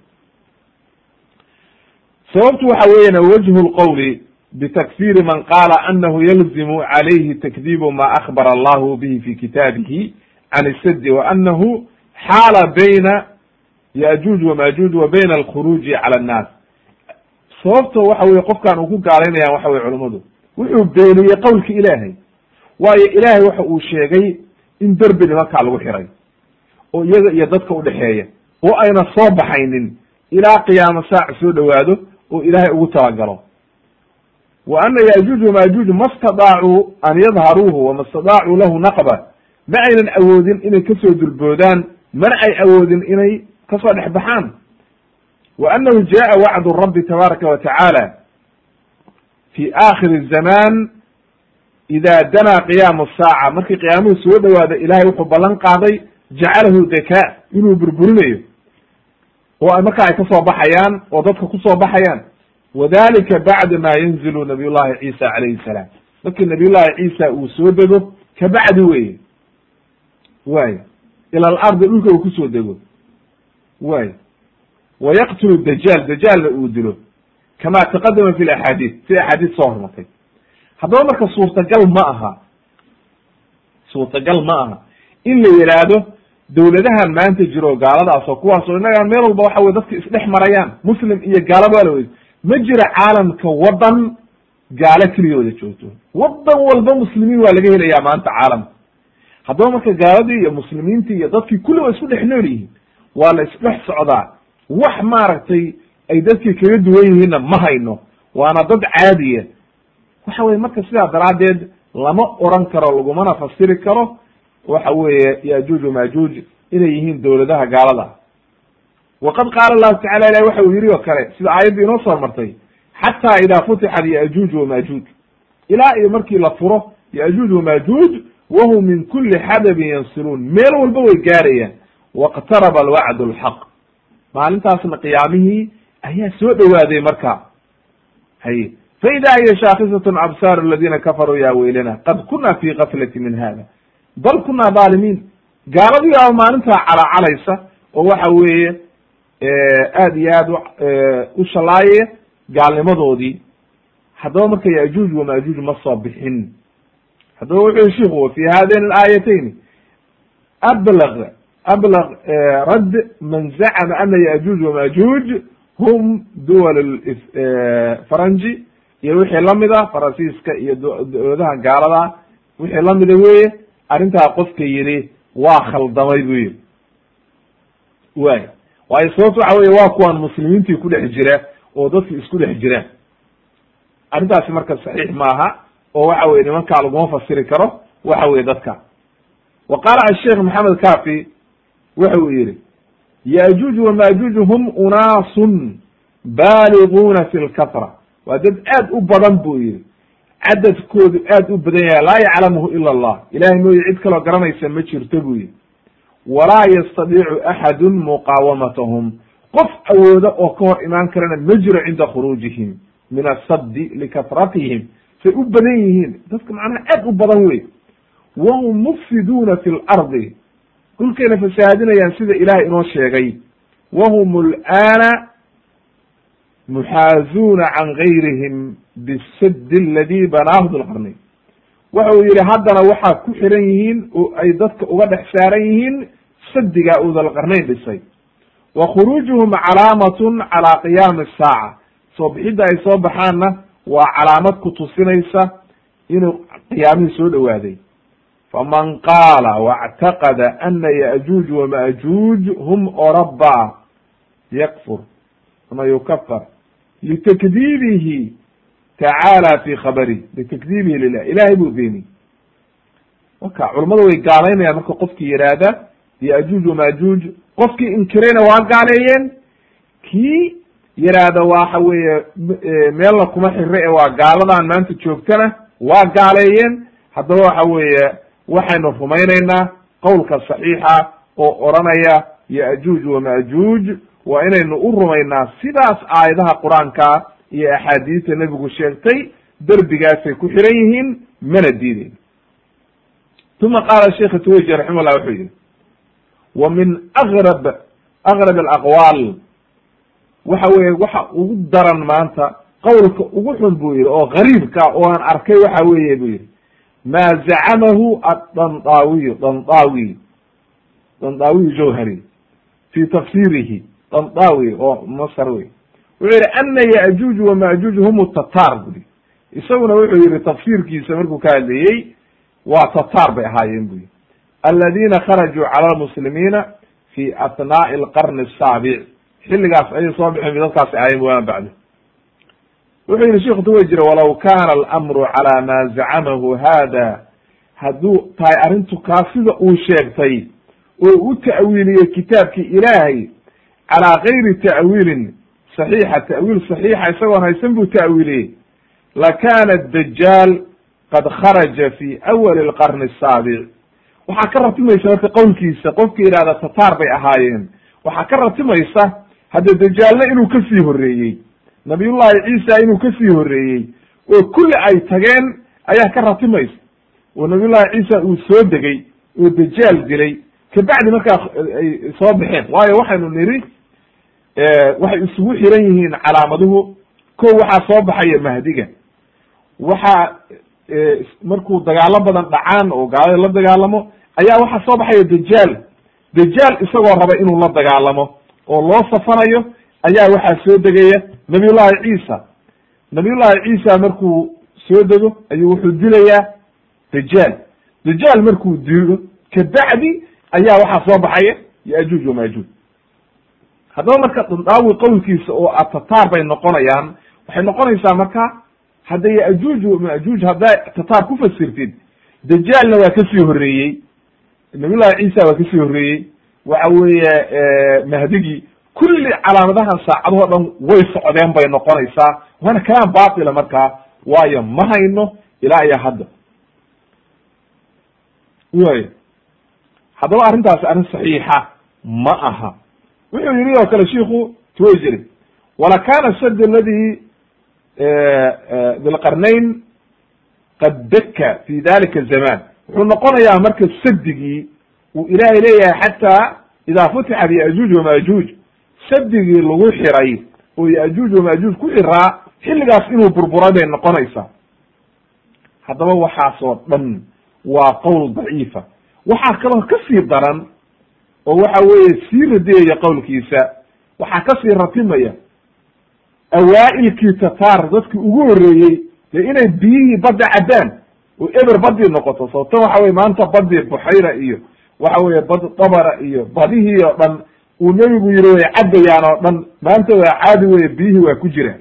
sababtu waxa weeyana wajhu lqowli bitakfiri man qaala anahu yalzimu calayhi takdibu ma akbara allahu bihi fi kitaabihi can isadi wa anahu xaala bayna yajuuj wamajuuj wa bayna alkhuruuji cala annaas sababto waxa weye qofkaan uu ku gaalaynayaan waxa weye culummadu wuxuu beeniyey qowlka ilaahay waayo ilaahay waxa uu sheegay in derbi nimankaa lagu xiray oo iyaga iyo dadka udhexeeya oo ayna soo baxaynin ilaa qiyaamo saac soo dhowaado oo ilaahay ugu talagalo wa ana yajuuj wamajuuj ma stadaacuu an yadharuuhu wama stadaacuu lahu naqba ma aynan awoodin inay kasoo dulboodaan mana ay awoodin inay kasoo dhex baxaan wa anahu jaءa wacdu rabbi tabaaraka wa tacaala fi aakhiri الzamaan idaa danaa qiyaamu saaca markii qiyaamuhu soo dhawaada ilahay wuxuu ballan qaaday jacalahu dakaa inuu burburinayo oo marka ay kasoo baxayaan oo dadka kusoo baxayaan wadalika bacda ma yanzilu nabiy llahi ciisa calayhi salaam markii nabiy llahi ciisa uu soo dego kabacdi weye way ila alardi dhulka uu kusoo dego way wayaqtulu dajaal dajaalna uu dilo kama taqadama fi laxaadiis si axaadiis soo hormartay haddaba marka suurtagal ma aha suurtagal ma aha in la yidhaahdo dawladahan maanta jiro gaaladaas oo kuwaas oo innaga meel walba waxa weye dadka isdhex marayaan muslim iyo gaalaba waa la wey ma jira caalamka waddan gaalo keliyooda joogto waddan walba muslimiin waa laga helayaa maanta caalamka haddaba marka gaaladii iyo muslimiintii iyo dadkii kulli waa isku dhex nool yihiin waa la isdhex socdaa wax maaragtay ay dadkii kaga duwan yihiinna ma hayno waana dad caadiya waxa weye marka sidaa daraaddeed lama oran karo lagumana fasiri karo waxa weeye yajuuj majuuj inay yihiin dawladaha gaalada waqad qaala allahu tacala ilahi waxa uu yiri oo kale sida aayadda inoo soo martay xataa idaa futixat yajuuj wamajuuj ilaa iyo markii la furo yajuuj wamajuuj wahum min kuli xadabin yansiluun meel walba way gaarayaan waqtaraba alwacdu alxaq maalintaasna qiyaamihii ayaa soo dhowaaday marka hay faida hiya shaakisatun absaaru aladina kafaruu ya weylana qad kuna fi gaflati min hada bal kuna dhaalimiin gaaladii aa maalintaa calaacalaysa oo waxa weeye aad iyo aad u shalaayaya gaalnimadoodii haddaba marka yajuuj wamajuuj ma soo bixin haddaba wuxuu shiku fi hadain alaayatayn ablg ablg radd man zacama ana yajuuj wamajuuj hum duwal faranji iyo wixii lamida faransiiska iyo dowladaha gaalada wixii lamida weye arrintaa qofka yidhi waa khaldamay buu yidhi way waayo sababto waxa weye waa kuwaan muslimiintii ku dhex jira oo dadki isku dhex jiraan arrintaasi marka saxiix maaha oo waxa weye nimankaa laguma fasiri karo waxa weye dadka wa qaala asheikh maxamed kafi waxa uu yihi yajuuj wamajuuj hum unaasun baaliguuna fi lkatra waa dad aad u badan buu yihi cadadkoodu aad u badan yahay laa yaclamuhu ila allah ilahay mooye cid kaloo garanaysa ma jirto buu yihi walaa yastadiicu axadun muqaawamatahum qof awooda oo ka hor imaan karana ma jiro cinda khuruujihim min asaddi likatratihim say u badan yihiin dadka macnaha aad u badan wey wahum mufsiduuna fi lardi dhulkayna fasaahadinayaan sida ilahay inoo sheegay wahum alana muxaazuuna can gayrihim bisad aladi banaahu dulqarnayn waxa uu yihi haddana waxaa ku xiran yihiin oo ay dadka uga dhex saaran yihiin sadigaa uu dalqarnayn dhisay wa khuruujuhum calaamatun calaa qiyaami asaaca soo bixidda ay soo baxaanna waa calaamad ku tusinaysa inuu qiyaamihii soo dhowaaday faman qaala wاctaqada ana yajuuj wamajuuj hum oraba yakfur ama yukafar litakdiibihi tacaala fi khabari litakdiibihi lilah ilahay buu beeniy waka culamadu way gaalaynayaan marka qofkii yihahda yajuuj wamajuuj qofkii inkirayna waa gaaleeyeen kii yihahda waxa weeye meelna kuma xire e waa gaaladan maanta joogtana waa gaaleeyeen haddaba waxa weeye waxaynu rumaynaynaa qowlka saxiixa oo oranaya yajuuj wamajuuj waa inaynu u rumaynaa sidaas aayadaha qur-aanka iyo axaadiista nebigu sheegtay derbigaasay ku xiran yihiin mana diideyn uma qaala sheikh twiji raximahullah wuxuu yihi wa min agrab agrab alaqwaal waxa weye waxa ugu daran maanta qowlka ugu xun buu yihi oo gariibka oo aan arkay waxa weeye buu yihi ma zacamahu adandawiy dandawi dandawiy jawhari fi tafsirihi dandawi oo masr wey wuxuu yihi ana yajuuj wamajuuj hum tatar bui isaguna wuxuu yihi tafsiirkiisa markuu ka hadlayey waa tatar bay ahaayeen bu yihi aladina kharajuu cala lmuslimiina fi atnaa'i alqarni asaabic xilligaas ayay soo bixeen dadkaasi ahayen waama bacdo wuxuu yihi sheikhu tuwa jira walaw kana alamru cala ma zacamahu hada hadduu tahay arrintu kaa sida uu sheegtay oo u ta'wiiliyey kitaabkii ilaahay calaa gayri ta'wiilin saxiixa ta'wiil saxiixa isagoon haysan buu ta'wiiliyey lakana dajaal qad kharaja fi awali alqarni asaabic waxaa ka ratimaysa marka qowlkiisa qofka yidhahda tataar bay ahaayeen waxaa ka ratimaysa hadda dajaalna inuu kasii horreeyey nabiyullahi ciisa inuu kasii horreeyey oo kulli ay tageen ayaa ka ratimaysa oo nabiyullahi ciisa uu soo degay oo dajaal dilay kabacdi markaa ay soo baxeen waayo waxaynu niri waxay isugu xiran yihiin calaamaduhu ko waxaa soo baxaya mahdiga waxaa markuu dagaalo badan dhacaan oo gaalada la dagaalamo ayaa waxaa soo baxaya dajaal dajaal isagoo raba inuu la dagaalamo oo loo safanayo ayaa waxaa soo degaya nabiyullahi ciisa nabiyullahi ciisa markuu soo dego ayuu wuxuu dilayaa dajaal dajaal markuu dilo kabacdi ayaa waxaa soo baxaya yajuuj wamajuuj haddaba marka dundaawi qowlkiisa oo atataar bay noqonayaan waxay noqonaysaa marka hadda yajuuj wamajuuj haddaa tataar ku fasirtid dajaalna waa kasii horreeyey nabiyullahi ciisa waa kasii horreeyey waxa weeye mahdigii kulli calaamadahan saacadahoo dhan way socdeen bay noqonaysaa waana kalaan batila markaa waayo ma hayno ilaa iyo hadda way haddaba arrintaasi arrin saxiixa ma aha wuxuu yidhi oo kale shiku twayjeri walakana sad aladi dilqarnayn qad daka fi dalika zaman wuxuu noqonayaa marka sadigii uu ilaahay leeyahay xataa idaa futixat yajuuj wamajuuj sadigii lagu xiray oo yajuuj wamajuuj ku xiraa xilligaas inuu burburay bay noqonaysaa haddaba waxaasoo dhan waa qowl daciifa waxaa kaloo kasii daran oo waxa weeye sii radiyaya qowlkiisa waxaa kasii ratimaya awaa'ilkii tataar dadkii ugu horreeyey dee inay biyihii badda caddaan oo eber badii noqoto sababto waxa weye maanta badii buxayra iyo waxa weye bad dabara iyo badihii oo dhan uu nebigu yiri way cadbayaan oo dhan maanta waa caadi weye biyihii waa ku jiraan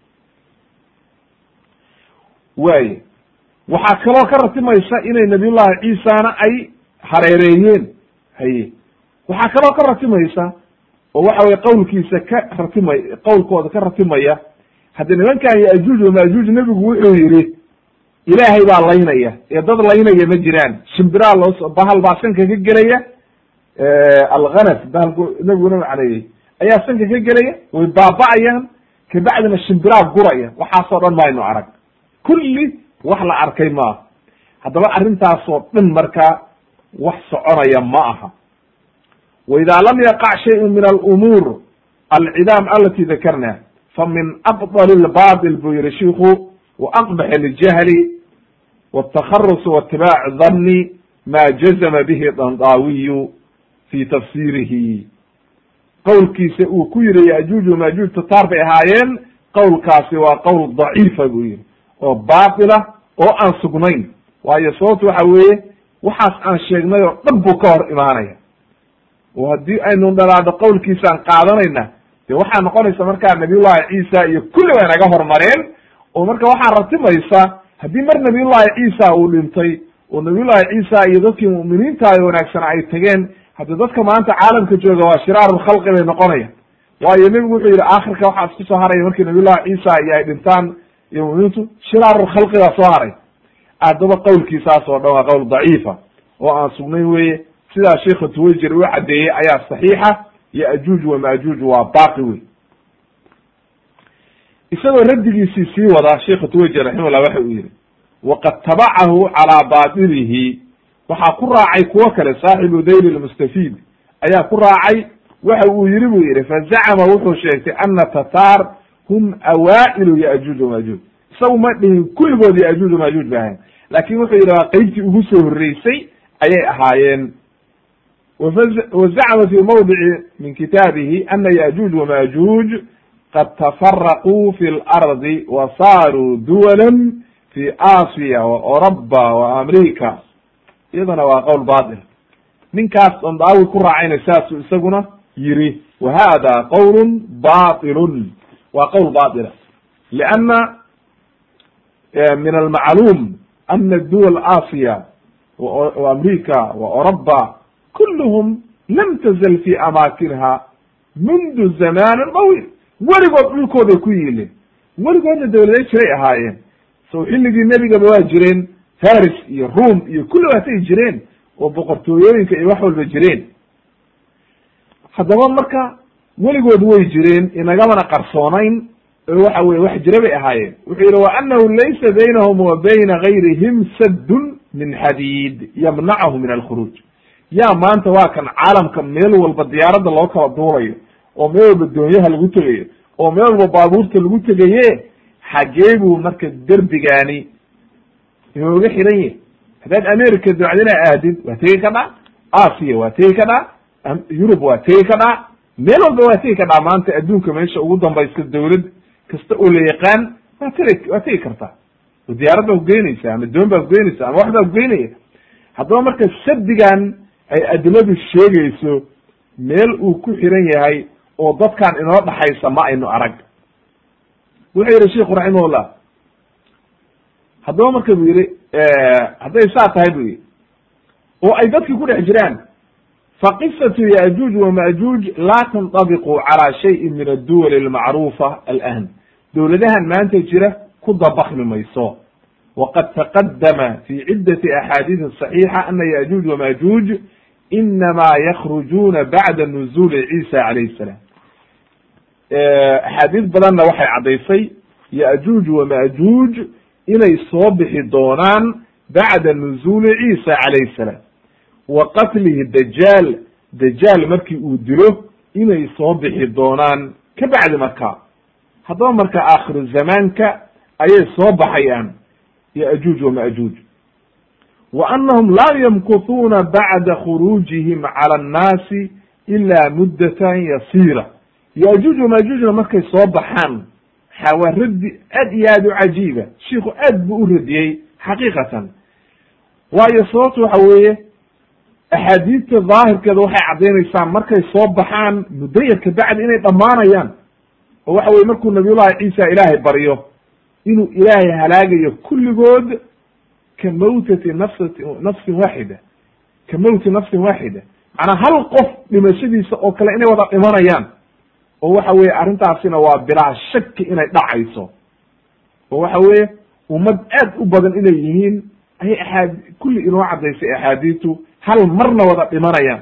waaye waxaa kaloo ka ratimaysa inay nabiyullahi ciisana ay hareereeyeen haye waxaa kaloo ka ratimaysa oo waxa weye qowlkiisa ka ratimay qowlkooda ka ratimaya hadda nimankan yajuuj wamajuuj nebigu wuxuu yidhi ilaahay baa laynaya ee dad laynaya ma jiraan shimbiraa loo bahal baa sanka ka gelaya alghanas bahalku nebiguna macneeyey ayaa sanka ka gelaya way baaba'ayaan kabacdina shimbiraa guraya waxaasoo dhan maynu arag kulli wax la arkay maaha haddaba arrintaasoo dhan marka wax soconaya ma aha waida lam yaqac shayءu min alumuur alcidaam alati dakarna famin afdal lbatil buu yihi shiku waaqbax ljahli wاtakarus waatibaac dhanni ma jazma bihi dandaawiyu fi tafsirihi qowlkiisa uu ku yihi yajuuj wamajuuj tataar bay ahaayeen qowlkaasi waa qowl daciifa buu yihi oo batila oo aan sugnayn waayo sababta waxa weeye waxaas aan sheegnay oo dhan buu ka hor imaanaya oo haddii aynu dhalaadho qowlkiisaan qaadanayna dee waxaa noqonaysa markaa nabiyullahi ciisa iyo kulli way naga hormareen oo marka waxaa ratimaysa haddii mar nabiyullahi ciisa uu dhintay oo nabiyullahi ciisa iyo dadkii mu'miniinta wanaagsan ay tageen haddi dadka maanta caalamka jooga waa shiraaru khalqi bay noqonayaan waayo nebigu wuxuu yidhi aakhirka waxaa isku soo haraya markii nabiyullahi ciisa iyo ay dhintaan iyo mu'miniintu shiraaru khalqi baa soo haray haddaba qowlkiisaas oo dhan waa qowl daciifa oo aan sugnayn weye sidaa sheikha tuwayjir u caddeeyey ayaa saxiixa yajuuj wamajuuj waa baaqi wey isagoo raddigiisii sii wadaa sheikha tuwayjir raximahullah waxa uu yihi waqad tabacahu calaa baatilihi waxaa ku raacay kuwo kale saaxibu dayl lmustafiid ayaa ku raacay waxa uu yihi buu yihi fazacama wuxuu sheegtay ana tataar hum awaa'ilu yajuuj wamajuuj isagu ma dhihin kulligood yajuuj wamajuuj ba ahayn laakin wuxuu yidhi waa qeybtii ugu soo horreysay ayay ahaayeen wazacma fi mawdici min kitaabihi ana yajuuj wamajuuj qad tafaraquu fi lardi wa saaruu duwalan fi asiya wa oroba wa america iyadana waa qowl batil ninkaas dandaawi ku raacayna saasuu isaguna yiri wa hada qowlun batilun waa qowl batila lianna min almacluum ana duwal asiya wa america wa oroba kulluhum lam tazal fi amaakinha mundu zamanin dawil weligood dhulkooday ku yiileen weligoodna dawladay jiray ahaayeen so xilligii nebigaba waa jireen faris iyo room iyo kulli waatay jireen oo boqortooyooyinka iyo wax walba jireen. haddaba marka weligood way jireen, inagamana qarsoonayn, waxa weye wax jira bay ahaayeen. wuxuu yidhi wa anahu laysa baynahum wa bayna gayrihim saddun min xadiid yamnacahu min alkhuruuj. yaa maanta waa kan caalamka meel walba diyaaradda loo kala duulayo, oo meel walba doonyaha lagu tegayo, oo meel walba baabuurta lagu tegaye, xagee buu marka derbigaani inooga xiran yahay? haddaad america dacdina aadid waa tegi kadhaa, asia waa tegi kadhaa, yurub waa tegi kadhaa, meel walba waa tegi kadhaa. maanta adduunka meesha ugu dambaysa dawlad kasta oo la yaqaan waa tegi waa tegi kartaa, oo diyaarad baa kugeynaysa ama doon baa kugeynaysa ama wax baa kugeynaya. haddaba marka shardigan ay adiladu sheegayso meel uu ku xiran yahay oo dadkan inoo dhaxaysa ma aynu arag. wuxuu yihi sheiku raximahullah, haddaba marka buu yihi hadday saa tahay bu yihi oo ay dadki ku dhex jiraan, faqisatu yajuuj wamajuuj laa tanطabiqu calى shayin min adduwal almacrufa alahn. dowladahan maanta jira ku dabakmi mayso. waqad taqadama fi ciddati axaadiis صaxiixa ana yajuuj wamajuuj inama yakhrujuna bacda nuzuli ciisa calayh salaam. axaadiis badanna waxay caddaysay yajuuj wamajuuj inay soo bixi doonaan bacda nuzuli ciisa calayh salaam wa qatlihi dajaal, dajaal markii uu dilo inay soo bixi doonaan ka bacdi markaa. haddaba marka aakhiru zamaanka ayay soo baxayaan yajuuj wamajuuj. wa anahum laa yamkutuuna bacda khuruujihim cala annaasi ila muddatan yasiira. yajuuj wamajuujna markay soo baxaan waxaa waa raddi aad iyo aad u cajiiba. shiiku aad buu u radiyey xaqiiqatan, waayo sababta waxa weeye axaadiista daahirkeeda waxay caddaynaysaa markay soo baxaan muddo yar kabacdi inay dhammaanayaan. oo waxa weye markuu nabiyullahi ciisa ilaahay baryo inuu ilaahay halaagayo kulligood ka mawtati nafsati nafsin waaxida, ka mawti nafsin waaxida, macnaa hal qof dhimashadiisa oo kale inay wada dhimanayaan. oo waxa weye arrintaasina waa bilaa shaki inay dhacayso, oo waxa weye ummad aad u badan inay yihiin ayay axaad kulli inoo caddaysay axaadiistu hal marna wada dhimanayaan.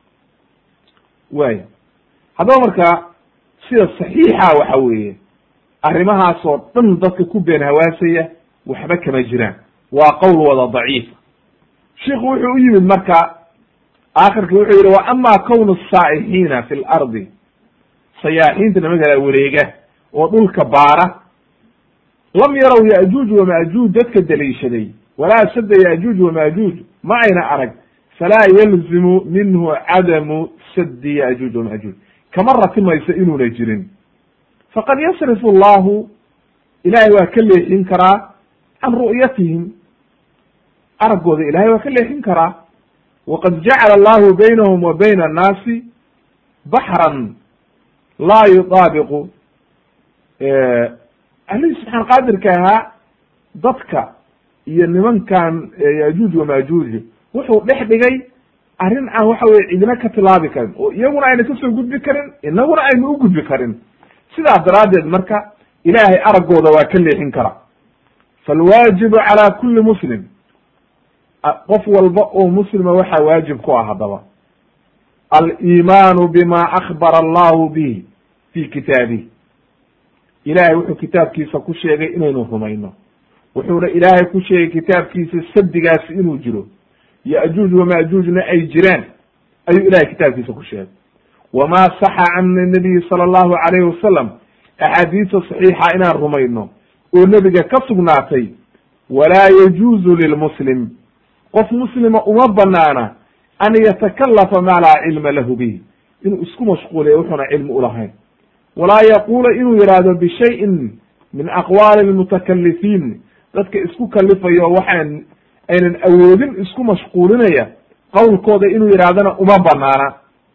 waaya haddaba marka sida saxiixa waxa weeye arrimahaasoo dhan dadka ku been hawaasaya waxba kama jiraan, waa qowl wada daciifa. shiku wuxuu u yimid marka aakhirka wuxuu yidhi wa ama kownu saa'ixiina fi lardi, sayaaxiinta nimanka wareega oo dhulka baara, lam yarow yajuuj wamajuuj dadka daliishaday walaa sadda yajuuj wamajuuj ma ayna arag, falaa yalzimu minhu cadamu saddi yajuuj wamajuuj. kama ratimayso inuuna jirin. faqad yasrifu allahu, ilahay waa ka leexin karaa can ru'yatihim, araggooda ilahay waa ka leexin karaa. waqad jacala allahu baynahum wa bayna annaasi baxran laa yudaabiqu. allihii subxaan qaadirka ahaa dadka iyo nimankan yajuuj wamajuuj wuxuu dhex dhigay arrin aan waxa weye cidina ka tilaabi karin, oo iyaguna ayna kasoo gudbi karin, inaguna aynu u gudbi karin. sidaas daraaddeed marka ilaahay araggooda waa ka leexin kara. falwaajibu calaa kulli muslim, qof walba oo muslima waxaa waajib ku ah haddaba aliimaanu bima akbara allahu bihi fi kitaabih. ilahay wuxuu kitaabkiisa ku sheegay inaynu rumayno, wuxuuna ilaahay ku sheegay kitaabkiisa sabdigaasi inuu jiro, yajuuj wamajuujna ay jiraan ayuu ilahay kitaabkiisa ku sheegay. wama saxa can nabiyi sala allahu calayhi wasalam, axaadiista saxiixa inaan rumayno oo nebiga ka sugnaatay. walaa yajuuzu lilmuslim, qof muslima uma banaana an yatakalafa maa laa cilma lahu bihi, inuu isku mashquuliya wuxuuna cilmi ulahayn. walaa yaquula inuu yidhaahdo bishayin min aqwaali lmutakalifiin, dadka isku kalifayo waxaan aynan awoodin isku mashquulinaya qowlkooda inuu yidhahdana uma banaana.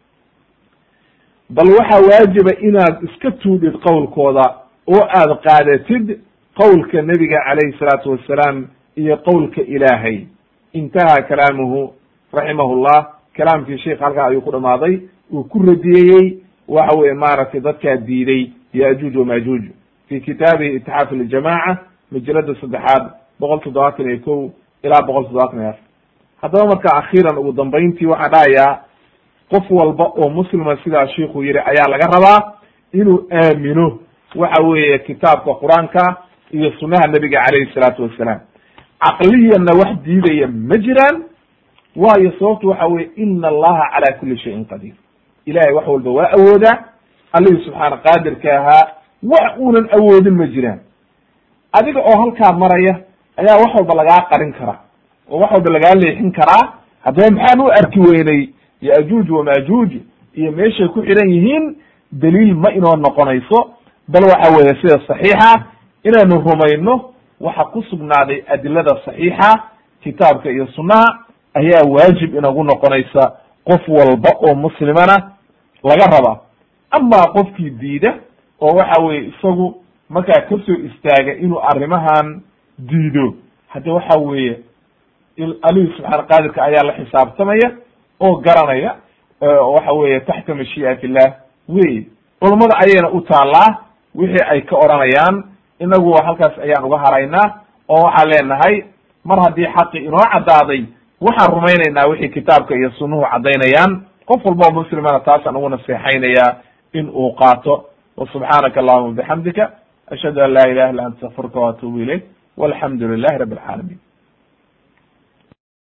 bal waxaa waajiba inaad iska tuudhid qowlkooda oo aad qaadatid qowlka nebiga calayhi salaatu wassalaam iyo qowlka ilaahay. intaha kalaamuhu raximahullah. kalaamkii sheikh halkaa ayuu ku dhamaaday, uu ku radiyeyey waxa weye maaragtay dadkaa diiday yajuuj wamajuuj fi kitaabihi itixaaf iljamaaca majalada saddexaad boqol toddobaatan iyo kow ilaa boqol toddobaatan iyo afar haddaba marka akhiiran ugu dambayntii waxaa dhahayaa qof walba oo muslima sidaa sheikhu yihi ayaa laga rabaa inuu aamino waxa weeye kitaabka qur-aanka iyo sunaha nabiga calayhi salaatu wassalaam caqliyanna wax diidaya ma jiraan waayo sababtu waxa weye ina allaha calaa kuli shayin qadiir ilahay wax walba waa awoodaa allihii subxaana qaadirka ahaa wax uunan awoodin ma jiraan adiga oo halkaa maraya ayaa wax walba lagaa qarin karaa oo wax walba lagaa leexin karaa haddaba maxaan u arki weynay yajuuj wamajuuj iyo meeshay ku xiran yihiin daliil ma inoo noqonayso bal waxa weeye sida saxiixa inaanu rumayno waxa ku sugnaaday adilada saxiixa kitaabka iyo sunnaha ayaa waajib inagu noqonaysa qof walba oo muslimana laga rabaa amaa qofkii diida oo waxa weye isagu markaa kasoo istaaga inuu arrimahan diido hadda waxa weeye alihi subxaana qaadirka ayaa la xisaabtamaya oo garanaya waxa weeye taxta mashii'at illah wey culummada ayayna u taallaa wixii ay ka oranayaan inagu halkaas ayaan uga haraynaa oo waxaan leenahay mar haddii xaqi inoo caddaaday waxaan rumaynaynaa wixii kitaabka iyo sunnuhu caddaynayaan qof walba oo muslimana taasaan ugu naseexaynayaa in uu qaato wasubxaanaka allahuma bixamdika ashhadu an laa ilaha illa anta astaغfiruka waatubu ilayk walxamdu lilahi rabi alcaalamiin